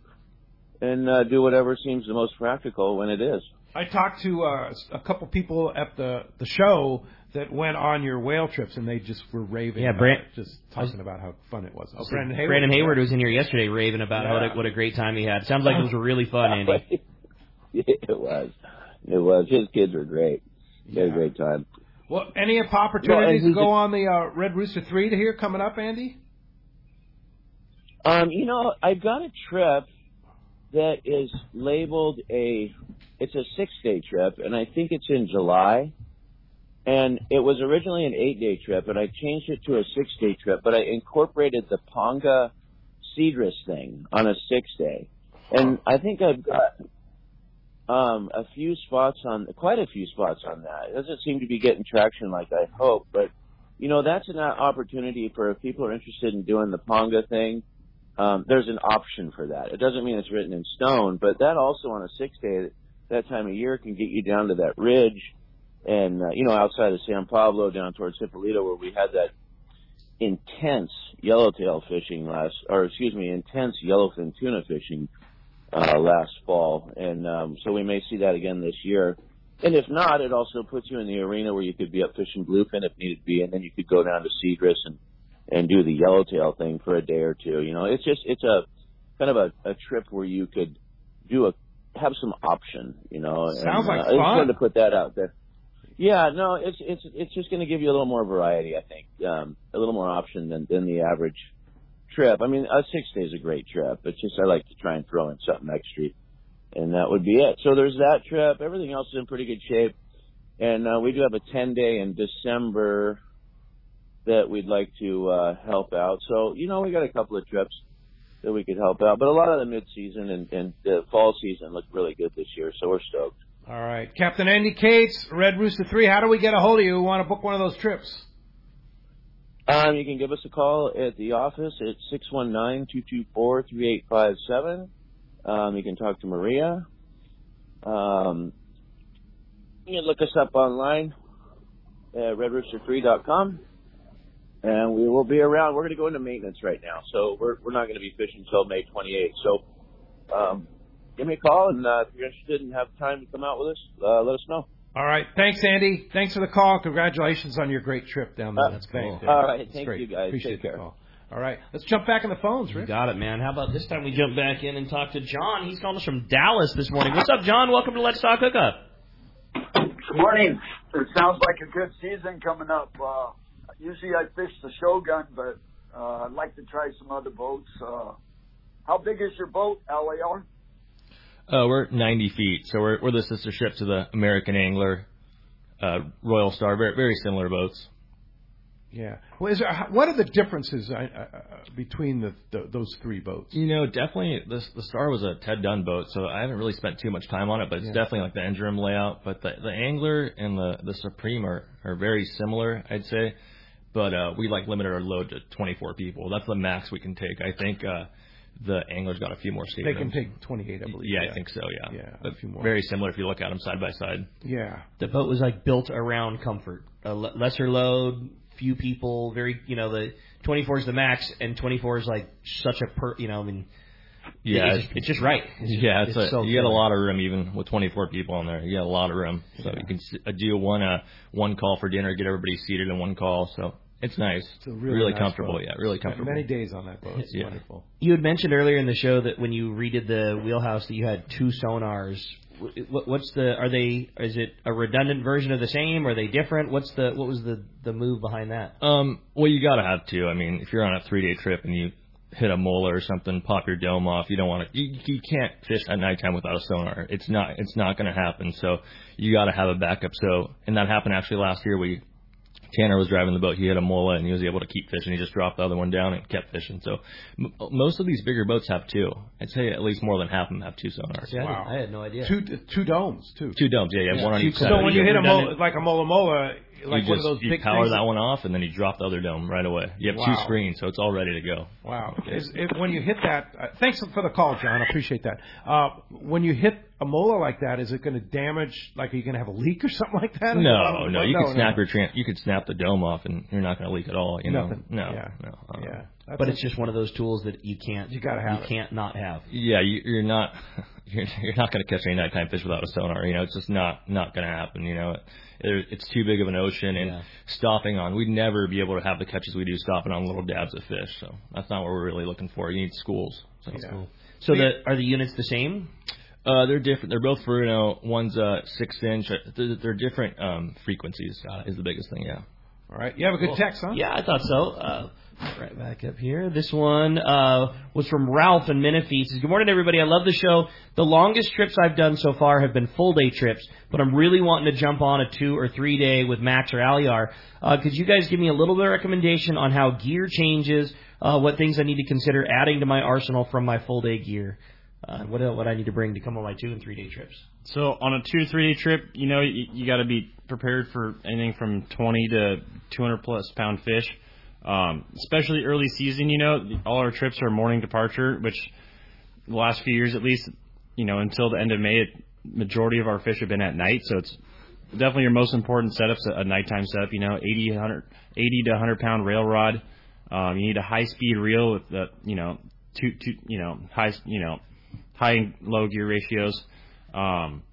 and uh, do whatever seems the most practical when it is. I talked to uh, a couple people at the, the show that went on your whale trips, and they just were raving. Yeah, Brand, about it, just talking about how fun it was. Oh, Brandon Hayward, Brandon Hayward was in here yesterday raving about yeah. what, a, what a great time he had. Sounds like it was really fun, Andy. It was. It was. His kids were great. He yeah. had a great time. Well, any opportunities well, to go on the uh, Red Rooster three to here coming up, Andy? Um, you know, I've got a trip that is labeled a, it's a six-day trip, and I think it's in July. And it was originally an eight-day trip, and I changed it to a six-day trip, but I incorporated the Ponga Cedrus thing on a six-day. And I think I've got um, a few spots on, quite a few spots on that. It doesn't seem to be getting traction like I hope, but, you know, that's an opportunity for if people are interested in doing the Ponga thing. Um, there's an option for that. It doesn't mean it's written in stone, but that also on a six-day, that time of year can get you down to that ridge and, uh, you know, outside of San Pablo down towards Hippolyta where we had that intense yellowtail fishing last, or excuse me, intense yellowfin tuna fishing uh, last fall. And um, so we may see that again this year. And if not, it also puts you in the arena where you could be up fishing bluefin if needed be, and then you could go down to Cedrus and and do the yellowtail thing for a day or two. You know, it's just, it's a kind of a, a trip where you could do a have some option, you know. Sounds and, like uh, fun. I just wanted to put that out there. Yeah, no, it's it's it's just going to give you a little more variety, I think, um, a little more option than than the average trip. I mean, a six day is a great trip. It's just I like to try and throw in something extra, and that would be it. So there's that trip. Everything else is in pretty good shape, and uh, we do have a ten day in December that we'd like to uh, help out. So you know, we got a couple of trips that we could help out, but a lot of the mid season and, and the fall season looked really good this year, so we're stoked. All right, Captain Andy Cates, Red Rooster three. How do we get a hold of you? We want to book one of those trips. Um, you can give us a call at the office at six one nine, two two four, three eight five seven. Um, you can talk to Maria. Um, you can look us up online at red rooster three dot com, and we will be around. We're going to go into maintenance right now, so we're we're not going to be fishing until May twenty-eighth. So um, give me a call, and uh, if you're interested and have time to come out with us, uh, let us know. All right. Thanks, Andy. Thanks for the call. Congratulations on your great trip down there. Uh, That's cool. All right. Thank great. you, guys. Appreciate Take the care. call. All right. Let's jump back in the phones, Rick. You got it, man. How about this time we jump back in and talk to John? He's calling us from Dallas this morning. What's up, John? Welcome to Let's Talk Hookup. Good morning. It sounds like a good season coming up. Uh, usually I fish the Shogun, but uh, I'd like to try some other boats. Uh, how big is your boat, L A R? Uh, we're ninety feet, so we're we're the sister ship to the American Angler, uh, Royal Star. Very very similar boats. Yeah. Well, is there, what are the differences uh, uh, between the, the those three boats? You know, definitely the the Star was a Ted Dunn boat, so I haven't really spent too much time on it, but it's Yeah. definitely like the engine room layout. But the the Angler and the the Supreme are, are very similar, I'd say. But uh, we like limited our load to twenty-four people. That's the max we can take. I think uh, the Angler's got a few more They staterooms. can take twenty-eight, I believe. Yeah, I think so. Yeah, Yeah, but a few more. very similar if you look at them side by side. Yeah. The boat was like built around comfort. A l- lesser load, few people, very, you know, the twenty-four is the max, and twenty-four is like such a per, you know, I mean, Yeah, it's, just, it's just right. It's just, yeah, it's, it's a, so you get a good. lot of room even with twenty-four people in there. You get a lot of room, so Yeah. you can s- uh, do one uh, one call for dinner, get everybody seated in one call. So it's nice, It's a really, nice comfortable. boat. Yeah, really Spent comfortable. Many days on that boat. It's Yeah. wonderful. You had mentioned earlier in the show that when you redid the wheelhouse that you had two sonars. What, what's the? Are they? Is it a redundant version of the same? Are they different? What's the? What was the the move behind that? Um, well, you gotta have two. I mean, if you're on a three day trip and you hit a mola or something, pop your dome off, you don't want to. You, you can't fish at nighttime without a sonar. It's not. It's not going to happen. So you got to have a backup. So and that happened actually last year. We Tanner was driving the boat. He hit a mola and he was able to keep fishing. He just dropped the other one down and kept fishing. So m- most of these bigger boats have two. I'd say at least more than half of them have two sonars. See, I, Wow. didn't- I had no idea. Two two domes too. Two domes. Yeah, you have Yeah, one on two each side. So when you hit a mola, redundant- like a mola mola, like you one just, of those you big power things. that one off and then you drop the other dome right away. You have Wow. two screens, so it's all ready to go. Wow. Is, it, when you hit that, uh, thanks for the call, John. I appreciate that. Uh, when you hit a mola like that, is it going to damage, like are you going to have a leak or something like that? No, no, you no, can snap no. your tran- you could snap the dome off and you're not going to leak at all. You know, Nothing. no, Yeah. no. uh, Yeah. That's But it's just one of those tools that you can't. You gotta have You it. can't not have. Yeah, you, you're not you're, you're not going to catch any nighttime fish without a sonar. You know, it's just not not going to happen. You know, it, it, it's too big of an ocean, and Yeah. stopping on. We'd never be able to have the catches we do stopping on little dabs of fish. So that's not what we're really looking for. You need schools. So. Yeah. Cool. So the are the units the same? Uh, they're different. They're both Furuno. One's uh six inch. They're, they're different um, frequencies. Is the biggest thing. Yeah. All right. You have a good Cool. text, huh? Yeah, I thought so. Uh, right back up here. This one uh, was from Ralph in Menifee. He says, good morning, everybody. I love the show. The longest trips I've done so far have been full-day trips, but I'm really wanting to jump on a two- or three-day with Max or Aliar. Uh, could you guys give me a little bit of recommendation on how gear changes, uh, what things I need to consider adding to my arsenal from my full-day gear? Uh, what what I need to bring to come on my two- and three-day trips? So on a two to three day trip, you know, you, you got to be prepared for anything from twenty to two hundred plus pound fish. Um, especially early season, you know, all our trips are morning departure, which the last few years at least, you know, until the end of May, it, majority of our fish have been at night. So it's definitely your most important setup's a, a nighttime setup. You know, eighty, one hundred, eighty to one hundred pound rail rod. Um, you need a high speed reel with the, you know, two, two, you know, high, you know, high and low gear ratios. Um,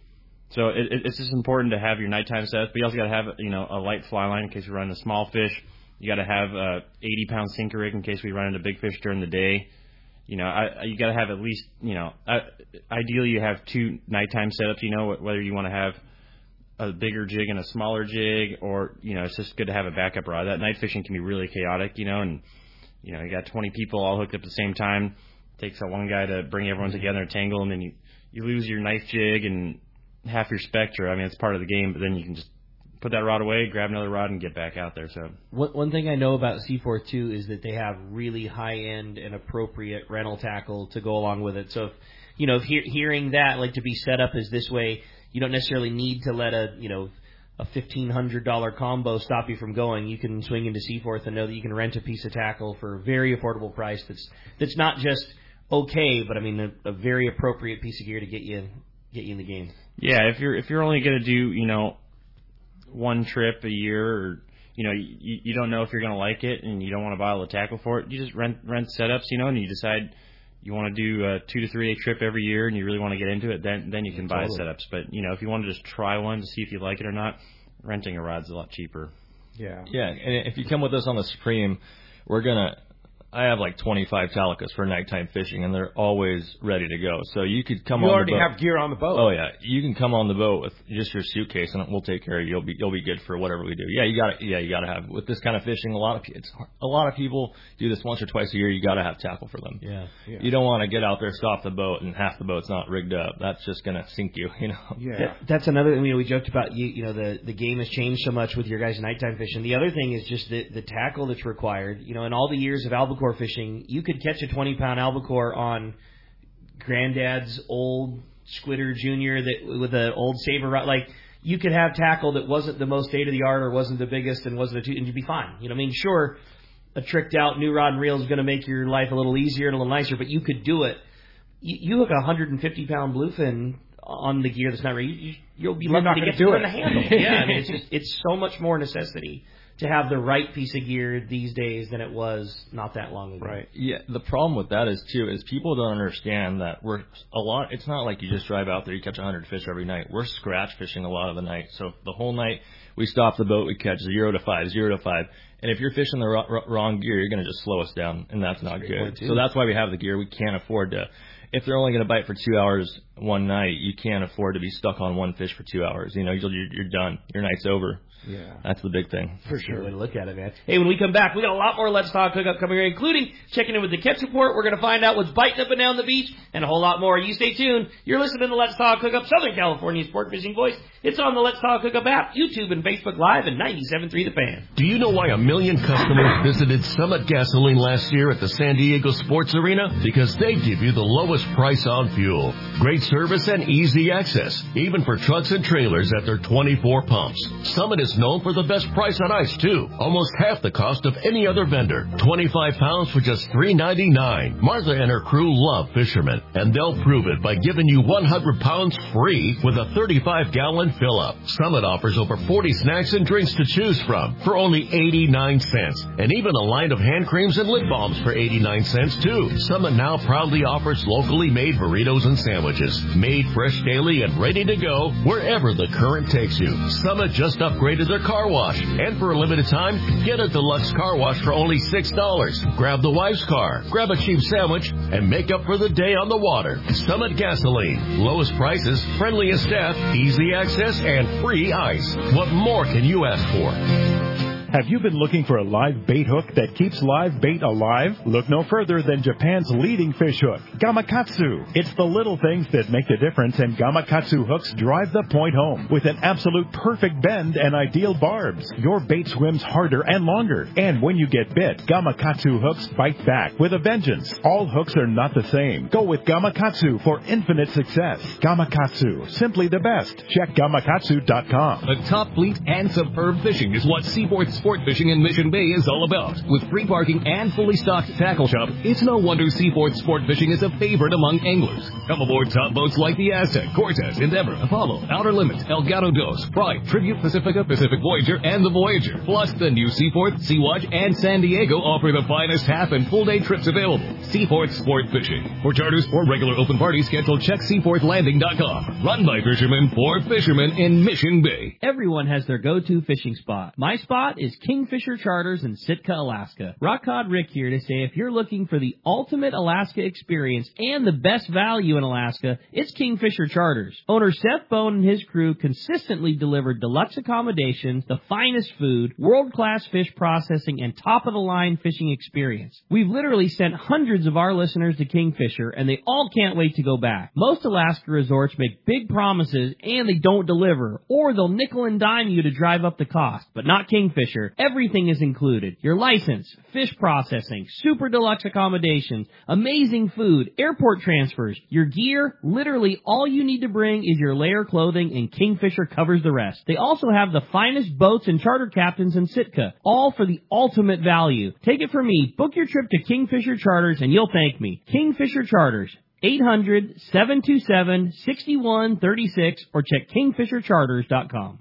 so it, it's just important to have your nighttime setup, but you also got to have, you know, a light fly line in case you run into small fish. You got to have a eighty pound sinker rig in case we run into big fish during the day. you know, I, you got to have at least, you know, I, ideally you have two nighttime setups. You know, whether you want to have a bigger jig and a smaller jig, or you know, it's just good to have a backup rod. That night fishing can be really chaotic, you know, and you know, you got twenty people all hooked up at the same time. It takes a one guy to bring everyone together and tangle, and then you you lose your knife jig and half your spectra. I mean, it's part of the game, but then you can just put that rod away, grab another rod, and get back out there. So one, one thing I know about Seaforth too is that they have really high end and appropriate rental tackle to go along with it. So if, you know, if he, hearing that, like, to be set up as this way, you don't necessarily need to let a, you know, a fifteen hundred dollars combo stop you from going. You can swing into Seaforth and know that you can rent a piece of tackle for a very affordable price. That's that's not just okay, but I mean a, a very appropriate piece of gear to get you get you in the game. Yeah, if you're if you're only going to do, you know, one trip a year, or you know, you, you don't know if you're going to like it, and you don't want to buy all the tackle for it, you just rent rent setups, you know, and you decide you want to do a two to three day trip every year, and you really want to get into it, then then you can buy Totally. setups. But you know, if you want to just try one to see if you like it or not, renting a rod's a lot cheaper. Yeah. Yeah, and if you come with us on the Supreme, we're gonna. I have like twenty-five Talicas for nighttime fishing, and they're always ready to go. So you could come You on already the boat. have gear on the boat. Oh yeah, you can come on the boat with just your suitcase, and we'll take care of you. You'll be you'll be good for whatever we do. Yeah, you got to yeah you got to have with this kind of fishing. A lot of it's a lot of people do this once or twice a year. You got to have tackle for them. Yeah. yeah. You don't want to get out there, stop the boat, and half the boat's not rigged up. That's just gonna sink you. You know. Yeah. That, that's another thing. You know, we joked about you. You know, the the game has changed so much with your guys' nighttime fishing. The other thing is just the the tackle that's required. You know, in all the years of albacore fishing, you could catch a twenty pound albacore on Granddad's old Squitter Junior that with an old saber rod. Like, you could have tackle that wasn't the most state of the art or wasn't the biggest and wasn't a two, and you'd be fine. You know, what I mean, sure, a tricked out new rod and reel is going to make your life a little easier and a little nicer, but you could do it. You, you hook a one hundred fifty pound bluefin on the gear that's not ready, you, you'll be You're lucky not to get gonna to do the it. handle. Yeah, I mean, it's just it's so much more necessity to have the right piece of gear these days than it was not that long ago. Right. Yeah. The problem with that is too is people don't understand that we're a lot. It's not like you just drive out there, you catch a hundred fish every night. We're scratch fishing a lot of the night. So the whole night we stop the boat, we catch zero to five, zero to five. And if you're fishing the ro- ro- wrong gear, you're going to just slow us down, and that's, that's not good. So that's why we have the gear. We can't afford to. If they're only going to bite for two hours one night, you can't afford to be stuck on one fish for two hours. You know, you're, you're done. Your night's over. Yeah. That's the big thing. For sure. Way to look at it, man. Hey, when we come back, we got a lot more Let's Talk Hookup coming here, including checking in with the catch report. We're going to find out what's biting up and down the beach and a whole lot more. You stay tuned. You're listening to Let's Talk Hookup, Southern California Sport Fishing Voice. It's on the Let's Talk Hookup app, YouTube and Facebook Live, and ninety-seven point three The Fan. Do you know why a million customers visited Summit Gasoline last year at the San Diego Sports Arena? Because they give you the lowest price on fuel. Great service and easy access, even for trucks and trailers at their twenty-four pumps. Summit is known for the best price on ice, too. Almost half the cost of any other vendor. twenty-five pounds for just three ninety-nine. Martha and her crew love fishermen, and they'll prove it by giving you one hundred pounds free with a thirty-five gallon fill-up. Summit offers over forty snacks and drinks to choose from for only eighty-nine cents. And even a line of hand creams and lip balms for eighty-nine cents, too. Summit now proudly offers locally made burritos and sandwiches. Made fresh daily and ready to go wherever the current takes you. Summit just upgraded their car wash. And for a limited time, get a deluxe car wash for only six dollars. Grab the wife's car, grab a cheap sandwich, and make up for the day on the water. Summit Gasoline. Lowest prices, friendliest staff, easy access, and free ice. What more can you ask for? Have you been looking for a live bait hook that keeps live bait alive? Look no further than Japan's leading fish hook, Gamakatsu. It's the little things that make the difference, and Gamakatsu hooks drive the point home. With an absolute perfect bend and ideal barbs, your bait swims harder and longer. And when you get bit, Gamakatsu hooks bite back with a vengeance. All hooks are not the same. Go with Gamakatsu for infinite success. Gamakatsu, simply the best. Check gamakatsu dot com. A top fleet and superb fishing is what Seaforth Sport Fishing in Mission Bay is all about. With free parking and fully stocked tackle shop, it's no wonder Seaforth Sport Fishing is a favorite among anglers. Come aboard top boats like the Aztec, Cortez, Endeavor, Apollo, Outer Limits, El Gato Dos, Pride, Tribute, Pacifica, Pacific Voyager, and the Voyager. Plus, the new Seaforth, Sea-Watch, and San Diego offer the finest half and full day trips available. Seaforth Sport Fishing. For charters or regular open parties, schedule check seaforth landing dot com. Run by fishermen for fishermen in Mission Bay. Everyone has their go-to fishing spot. My spot is is Kingfisher Charters in Sitka, Alaska. Rock Cod Rick here to say if you're looking for the ultimate Alaska experience and the best value in Alaska, it's Kingfisher Charters. Owner Seth Bone and his crew consistently deliver deluxe accommodations, the finest food, world-class fish processing, and top-of-the-line fishing experience. We've literally sent hundreds of our listeners to Kingfisher, and they all can't wait to go back. Most Alaska resorts make big promises, and they don't deliver, or they'll nickel and dime you to drive up the cost, but not Kingfisher. Everything is included. Your license, fish processing, super deluxe accommodations, amazing food, airport transfers, your gear. Literally all you need to bring is your layer clothing, and Kingfisher covers the rest. They also have the finest boats and charter captains in Sitka, all for the ultimate value. Take it from me, book your trip to Kingfisher Charters and you'll thank me. Kingfisher Charters, eight hundred, seven two seven, six one three six, or check kingfisher charters dot com.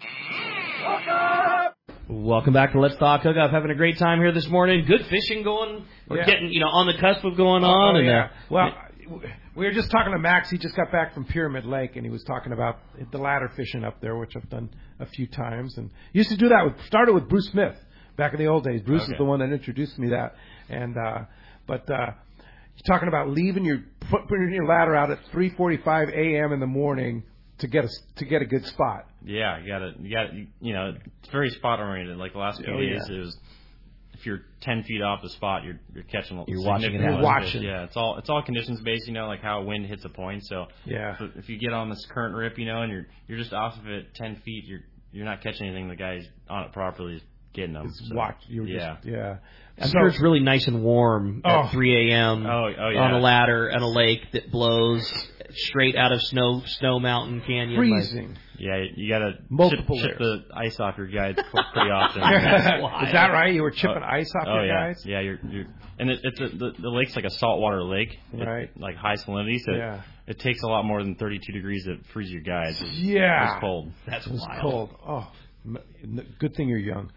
Welcome back to Let's Talk Hookup. Having a great time here this morning. Good fishing going. We're Yeah. getting, you know, on the cusp of going Oh, on. and yeah. uh, Well, we were just talking to Max. He just got back from Pyramid Lake, and he was talking about the ladder fishing up there, which I've done a few times. And used to do that. With, started with Bruce Smith back in the old days. Bruce Okay. is the one that introduced me that. And uh, but uh, you're talking about leaving your putting your ladder out at three forty-five a.m. in the morning to get a to get a good spot. Yeah, you gotta, you gotta, you, you know, it's very spot oriented. Like the last few Oh, days, yeah. it was if you're ten feet off the spot, you're you're catching. a You're watching it significant happen. amount of fish. Watching. Yeah, it's all it's all conditions based. You know, like how wind hits a point. So Yeah. if, if you get on this current rip, you know, and you're you're just off of it ten feet, you're you're not catching anything. The guy's on it properly is getting them. Just So, watch. You're yeah. Just, yeah. I'm So- sure it's really nice and warm Oh. at three a.m. Oh, oh, yeah. on a ladder at a lake that blows straight out of Snow Snow Mountain Canyon. Freezing. Yeah, you gotta Multiple chip, chip the layers. ice off your guides pretty often. Is that right? You were chipping Oh, ice off oh, your yeah. guys? Yeah, you're, you're and it, it's a, the the lake's like a saltwater lake, It- Right. like high salinity, so Yeah. it, it takes a lot more than thirty-two degrees to freeze your guides. It's, Yeah. it's cold. That's It's wild. cold. Oh, m- n- good thing you're young.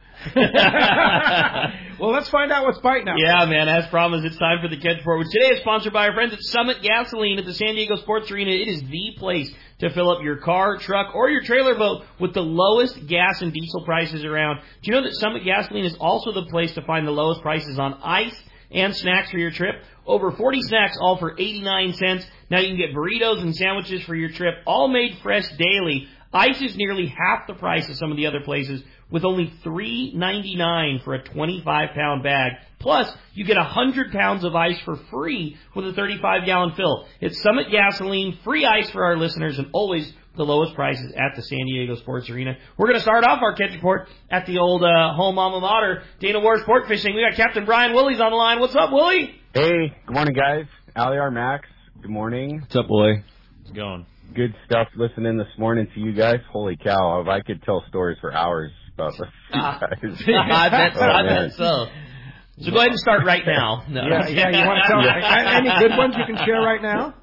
Well, let's find out what's biting out. Yeah, man, as promised, it's time for the Catch Report, which today is sponsored by our friends at Summit Gasoline at the San Diego Sports Arena. It is the place to fill up your car, truck, or your trailer boat with the lowest gas and diesel prices around. Do you know that Summit Gasoline is also the place to find the lowest prices on ice and snacks for your trip? Over forty snacks, all for eighty-nine cents. Now you can get burritos and sandwiches for your trip, all made fresh daily. Ice is nearly half the price of some of the other places, with only three ninety-nine for a twenty-five pound bag. Plus, you get one hundred pounds of ice for free with a thirty-five gallon fill. It's Summit Gasoline, free ice for our listeners, and always the lowest prices at the San Diego Sports Arena. We're going to start off our Catch Report at the old uh, home alma mater, Dana War Sport Fishing. We got Captain Brian Woolies on the line. What's up, Wooly? Hey, good morning, guys. Aliar Max, good morning. What's up, boy? It's going. Good stuff listening this morning to you guys. Holy cow, if I could tell stories for hours about this. Ah. guys. I bet, Oh, I man. bet so. So go ahead and start right now. No. Yeah, yeah. You want to tell Yeah. any good ones you can share right now?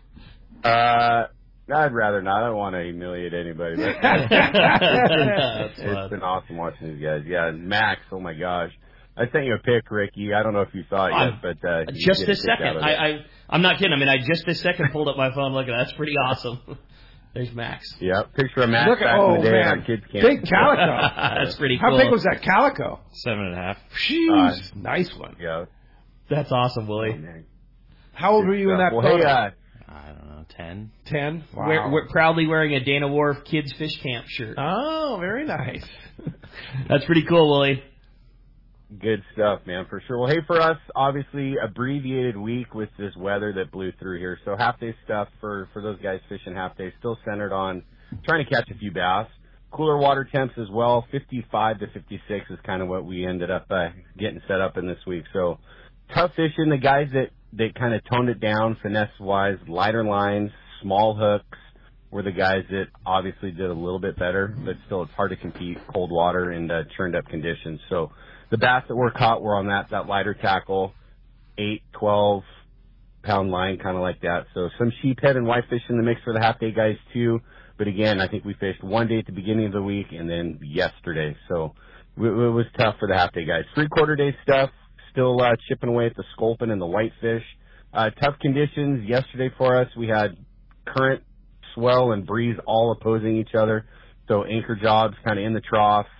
Uh, I'd rather not. I don't want to humiliate anybody. But That's it's fun. been awesome watching these guys. Yeah, and Max, oh my gosh. I sent you a pic, Ricky. I don't know if you saw it yet, I'm- but uh, you Just get a this kick out second. of I, it. I, I'm not kidding. I mean, I just this second pulled up my phone. Look at that. That's pretty awesome. There's Max. Yeah, picture of Max Look at- back oh, in the day man. on kids camp. Big calico. That's pretty How cool. big was that calico? Seven and a half. Jeez, nice one. Yeah. That's awesome, Willie. How old were you in that well, photo? Hey, uh, I don't know, ten. Ten. Wow. We're, we're proudly wearing a Dana Wharf Kids Fish Camp shirt. Oh, very nice. That's pretty cool, Willie. Good stuff, man, for sure. Well, hey, for us, obviously, abbreviated week with this weather that blew through here. So half-day stuff for, for those guys fishing half-day, still centered on trying to catch a few bass. Cooler water temps as well, fifty-five to fifty-six is kind of what we ended up uh, getting set up in this week. So tough fishing. The guys that, that kind of toned it down finesse-wise, lighter lines, small hooks, were the guys that obviously did a little bit better, but still it's hard to compete cold water and uh, churned-up conditions. So the bass that were caught were on that, that lighter tackle, eight, twelve pound line, kind of like that. So some sheephead and whitefish in the mix for the half-day guys, too. But again, I think we fished one day at the beginning of the week and then yesterday. So it, it was tough for the half-day guys. Three-quarter day stuff, still uh, chipping away at the sculpin and the whitefish. Uh, tough conditions yesterday for us. We had current, swell, and breeze all opposing each other. So anchor jobs kind of in the trough,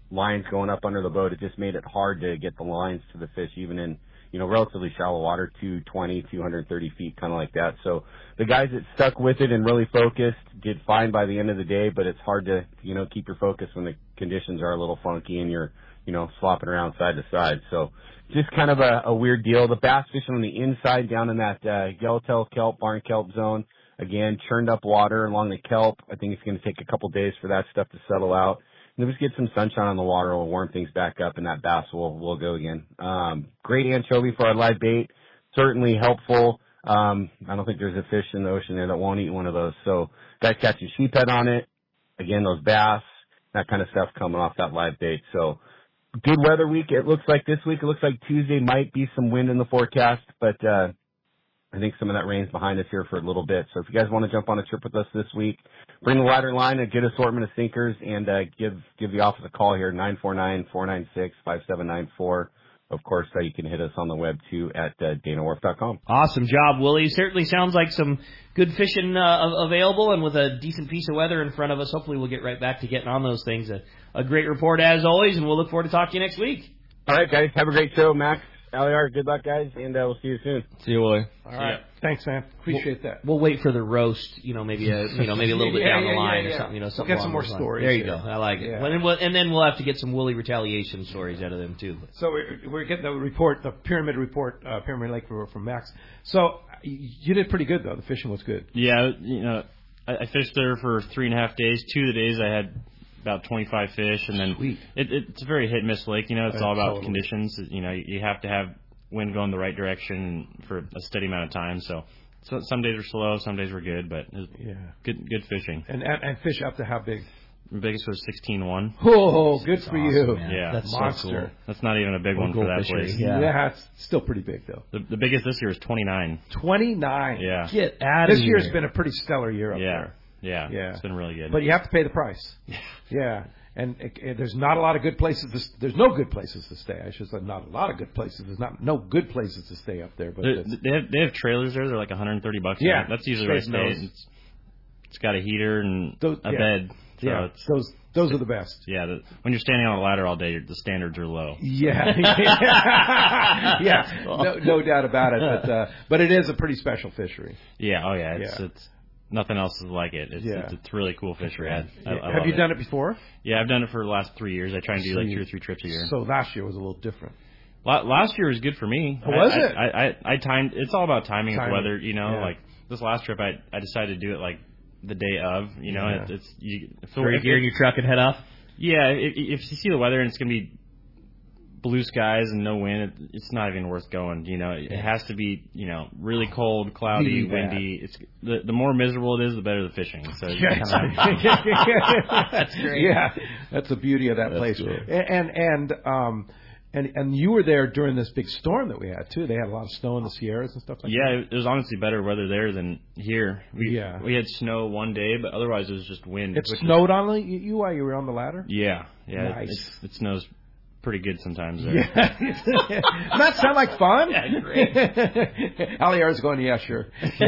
lines going up under the boat, it just made it hard to get the lines to the fish, even in, you know, relatively shallow water, two twenty, two thirty feet, kind of like that. So the guys that stuck with it and really focused did fine by the end of the day, but it's hard to, you know, keep your focus when the conditions are a little funky and you're, you know, flopping around side to side. So just kind of a, a weird deal. The bass fishing on the inside down in that uh, yellowtail kelp, barn kelp zone, again, churned up water along the kelp. I think it's going to take a couple days for that stuff to settle out. And then just get some sunshine on the water. We'll warm things back up, and that bass will, will go again. Um, great anchovy for our live bait. Certainly helpful. Um, I don't think there's a fish in the ocean there that won't eat one of those. So guys catching sheephead on it. Again, those bass, that kind of stuff coming off that live bait. So good weather week. It looks like this week. It looks like Tuesday might be some wind in the forecast, but uh, I think some of that rain's behind us here for a little bit. So if you guys want to jump on a trip with us this week, bring the ladder line, a good assortment of sinkers, and uh, give give the office a call here, nine four nine, four nine six, five seven nine four. Of course, uh, you can hit us on the web, too, at uh, dana wharf dot com. Awesome job, Willie. Certainly sounds like some good fishing uh, available, and with a decent piece of weather in front of us, hopefully we'll get right back to getting on those things. A, a great report, as always, and we'll look forward to talking to you next week. All right, guys. Have a great show. Max, Aliar, good luck, guys, and uh, we'll see you soon. See you, Willie. All right. Thanks, man. Appreciate we'll, that. We'll wait for the roast, you know, maybe a, you know, maybe a little bit yeah, down yeah, the line yeah, yeah. or something, you know, something. We'll get some more along those stories. lines. There you here. go. I like it. Yeah. Well, and, we'll, and then we'll have to get some Willie retaliation stories out of them too. So we're, we're getting the report, the pyramid report, uh, Pyramid Lake report from Max. So you did pretty good though. The fishing was good. Yeah, you know, I, I fished there for three and a half days. Two of the days I had about twenty-five fish, and then it, it's a very hit and miss lake. You know, it's Uh, all about totally. conditions. You know, you have to have wind going the right direction for a steady amount of time. So, so some days were slow, some days were good, but it was Yeah. good good fishing. And, and and fish up to how big? The biggest was sixteen one. Oh, good for you. Yeah, That's monster. So cool. That's not even a big one for that place. Yeah. yeah, it's still pretty big though. The, the biggest this year is twenty-nine. twenty-nine. Yeah. Get out of This here. year's been a pretty stellar year up Yeah. there. Yeah. Yeah. It's been really good. But you have to pay the price. Yeah. Yeah. And it, it, there's not a lot of good places to, there's no good places to stay. I should say not a lot of good places. There's not no good places to stay up there. But they, it's- they have they have trailers there. They're like one hundred thirty bucks. Yeah. That's usually where I Straight stay. nose. It's, it's got a heater and Those- a yeah. bed. So yeah, it's, those those are the best. Yeah, the, when you're standing on a ladder all day, the standards are low. Yeah, yeah, no, no doubt about it. But uh, but it is a pretty special fishery. Yeah, oh yeah, it's Yeah. it's nothing else is like it. It's Yeah. it's, it's really cool fishery. I, I, I Have love you it. done it before? Yeah, I've done it for the last three years. I try and do So like you- two or three trips a year. So last year was a little different. La- Last year was good for me. Oh, was I, it? I, I, I timed. It's all about timing, Timing. of weather. You know, Yeah. like this last trip, I I decided to do it like the day of. You know, Yeah. it, it's you. So are you gearing your truck and head off? Yeah, if, if you see the weather and it's gonna be blue skies and no wind, it, it's not even worth going. You know, it has to be you know really cold, cloudy, Really bad. windy. It's the the more miserable it is, the better the fishing. So it's Yeah, kinda- that's great. Yeah, that's the beauty of that That's place. cool. And and um and and you were there during this big storm that we had too. They had a lot of snow in the Sierras and stuff like Yeah, that. it was honestly better weather there than here. We, Yeah. we had snow one day, but otherwise it was just wind. It which is- snowed on the- you while you were on the ladder. Yeah, yeah. Nice. It, it snows pretty good sometimes there. Yeah. Doesn't that sound like fun? Yeah, great. Aliar's going, yeah, sure.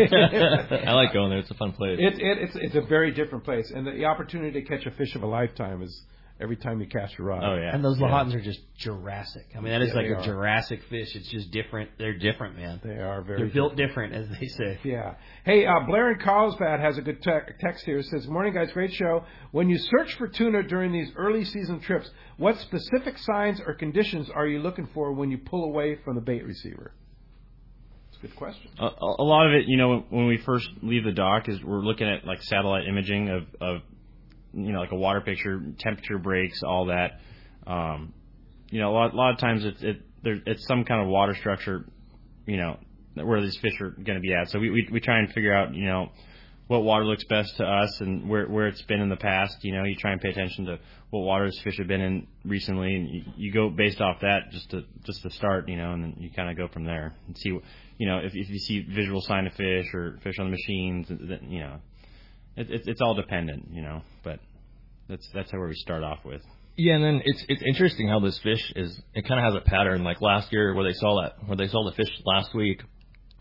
I like going there. It's a fun place. It, it, it's it's a very different place, and the, the opportunity to catch a fish of a lifetime is every time you cast your rod. Oh yeah. And those Yeah. Lahontan's are just Jurassic. I mean, that is Yeah, like they a are. Jurassic fish. It's just different. They're different, man. They are very. They're built different, as they say. Yeah. Hey, uh, Blair in Carlsbad has a good te- text here. It says, "Morning, guys. Great show. When you search for tuna during these early season trips, what specific signs or conditions are you looking for when you pull away from the bait receiver?" It's a good question. A, a lot of it, you know, when we first leave the dock, is we're looking at like satellite imaging of, of you know, like a water picture, temperature breaks, all that. Um, you know, a lot, a lot of times it's it there, it's some kind of water structure, you know, where these fish are going to be at. So we, we we try and figure out, you know, what water looks best to us and where where it's been in the past. You know, you try and pay attention to what waters fish have been in recently, and you, you go based off that just to just to start, you know, and then you kind of go from there and see, you know, if if you see visual sign of fish or fish on the machines, then, you know, it, it, it's all dependent, you know, but that's that's where we start off with. Yeah, and then it's it's interesting how this fish is. It kind of has a pattern. Like last year, where they saw that, where they saw the fish last week,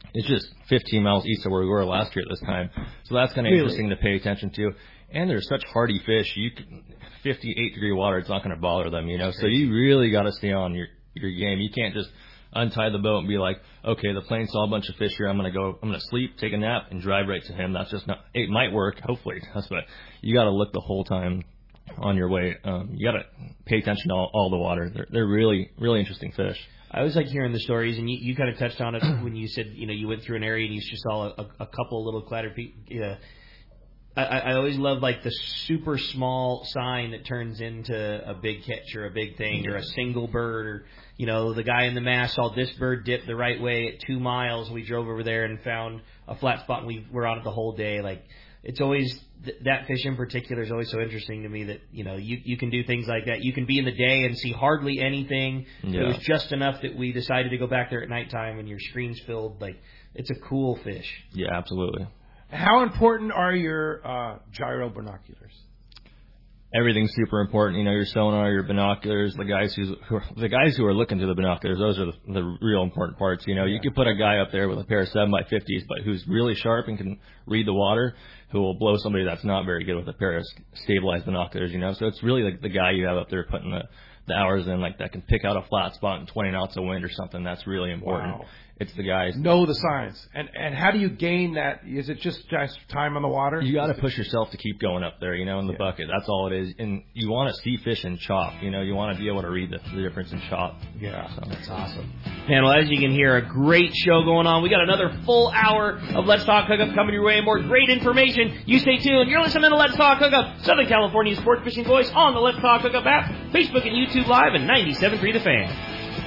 It's just fifteen miles east of where we were last year at this time. So that's kind of Really? interesting to pay attention to. And they're such hardy fish. You can, fifty-eight degree water, it's not going to bother them, you know. So you really got to stay on your, your game. You can't just untie the boat and be like, okay, the plane saw a bunch of fish here. I'm going to go, I'm going to sleep, take a nap, and drive right to him. That's just not, it might work. Hopefully it does, but you got to look the whole time on your way. Um, you got to pay attention to all, all the water. They're, they're really, really interesting fish. I always like hearing the stories, and you, you kind of touched on it when you said, you know, you went through an area and you just saw a, a couple little clattered people. Uh, I, I always love, like, the super small sign that turns into a big catch or a big thing or a single bird, or, you know, the guy in the mast saw this bird dip the right way at two miles. We drove over there and found a flat spot, and we were on it the whole day. Like, it's always, th- that fish in particular is always so interesting to me that, you know, you, you can do things like that. You can be in the day and see hardly anything. Yeah. It was just enough that we decided to go back there at nighttime and your screen's filled. Like, it's a cool fish. Yeah, absolutely. How important are your uh, gyro binoculars? Everything's super important. You know, your sonar, your binoculars, the guys who's, who are, the guys who are looking to the binoculars, those are the, the real important parts. You know, yeah. You could put a guy up there with a pair of seven by fifties, but who's really sharp and can read the water, who will blow somebody that's not very good with a pair of stabilized binoculars, you know. So it's really like the guy you have up there putting the, the hours in, like that can pick out a flat spot in twenty knots of wind or something. That's really important. Wow. It's the guys. Know the science. And and how do you gain that? Is it just, just time on the water? You got to push yourself to keep going up there, you know, in the yeah. bucket. That's all it is. And you want to see fish in chop. You know, you want to be able to read the, the difference in chop. Yeah, so that's awesome. Man, well, as you can hear, a great show going on. We got another full hour of Let's Talk Hookup coming your way. More great information. You stay tuned. You're listening to Let's Talk Hookup, Southern California's sports fishing voice on the Let's Talk Hookup app, Facebook and YouTube Live, and ninety-seven point three The Fan.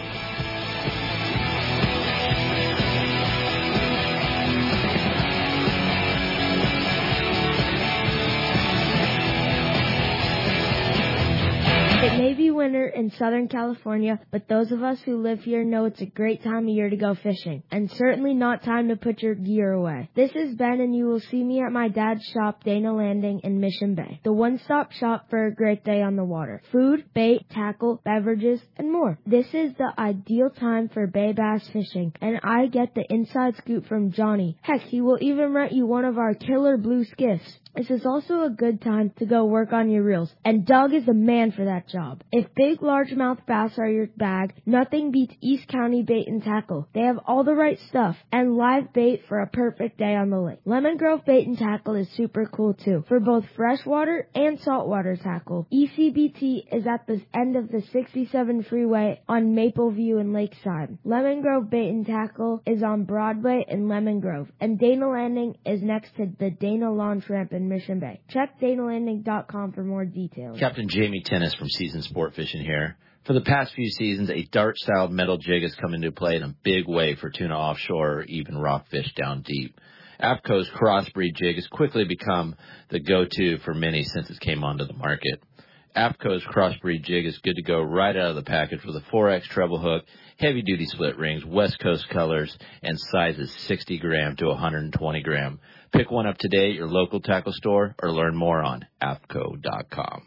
It may be winter in Southern California, but those of us who live here know it's a great time of year to go fishing, and certainly not time to put your gear away. This is Ben, and you will see me at my dad's shop, Dana Landing, in Mission Bay, the one-stop shop for a great day on the water. Food, bait, tackle, beverages, and more. This is the ideal time for bay bass fishing, and I get the inside scoop from Johnny. Heck, he will even rent you one of our killer blue skiffs. This is also a good time to go work on your reels, and Doug is the man for that job. If big largemouth bass are your bag, nothing beats East County Bait and Tackle. They have all the right stuff and live bait for a perfect day on the lake. Lemon Grove Bait and Tackle is super cool too, for both freshwater and saltwater tackle. E C B T is at the end of the sixty-seven freeway on Mapleview and Lakeside. Lemon Grove Bait and Tackle is on Broadway in Lemon Grove, and Dana Landing is next to the Dana Launch Ramp in Mission Bay. Check dana landing dot com for more details. Captain Jamie Tennis from Season Sport Fishing here. For the past few seasons, a dart-styled metal jig has come into play in a big way for tuna offshore or even rockfish down deep. APCO's Crossbreed jig has quickly become the go-to for many since it came onto the market. APCO's Crossbreed jig is good to go right out of the package with a four X treble hook, heavy-duty split rings, West Coast colors, and sizes sixty gram to one hundred twenty gram. Pick one up today at your local tackle store or learn more on apco dot com.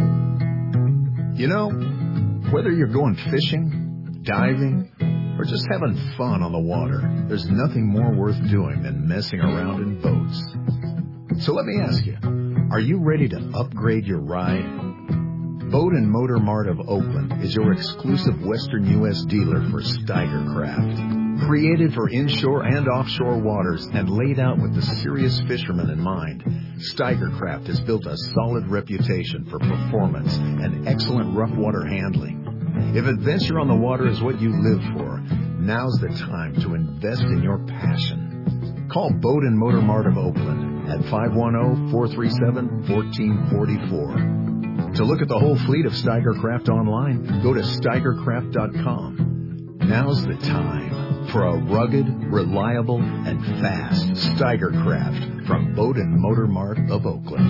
You know, whether you're going fishing, diving, or just having fun on the water, there's nothing more worth doing than messing around in boats. So let me ask you, are you ready to upgrade your ride? Boat and Motor Mart of Oakland is your exclusive Western U S dealer for Steiger Craft. Created for inshore and offshore waters and laid out with the serious fisherman in mind, Steiger Craft has built a solid reputation for performance and excellent rough water handling. If adventure on the water is what you live for, now's the time to invest in your passion. Call Boat and Motor Mart of Oakland at five one zero, four three seven, one four four four. To look at the whole fleet of Steiger Craft online, go to steiger craft dot com. Now's the time for a rugged, reliable, and fast Steiger Craft from Boat and Motor Mart of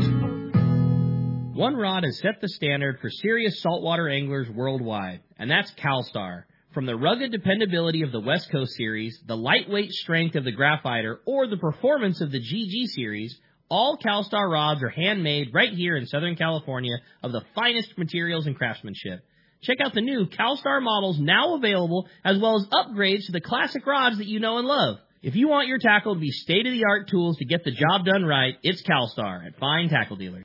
Oakland. One rod has set the standard for serious saltwater anglers worldwide, and that's CalStar. From the rugged dependability of the West Coast Series, the lightweight strength of the Graphiter, or the performance of the G G Series, all CalStar rods are handmade right here in Southern California of the finest materials and craftsmanship. Check out the new CalStar models now available, as well as upgrades to the classic rods that you know and love. If you want your tackle to be state-of-the-art tools to get the job done right, it's CalStar at Fine Tackle Dealers.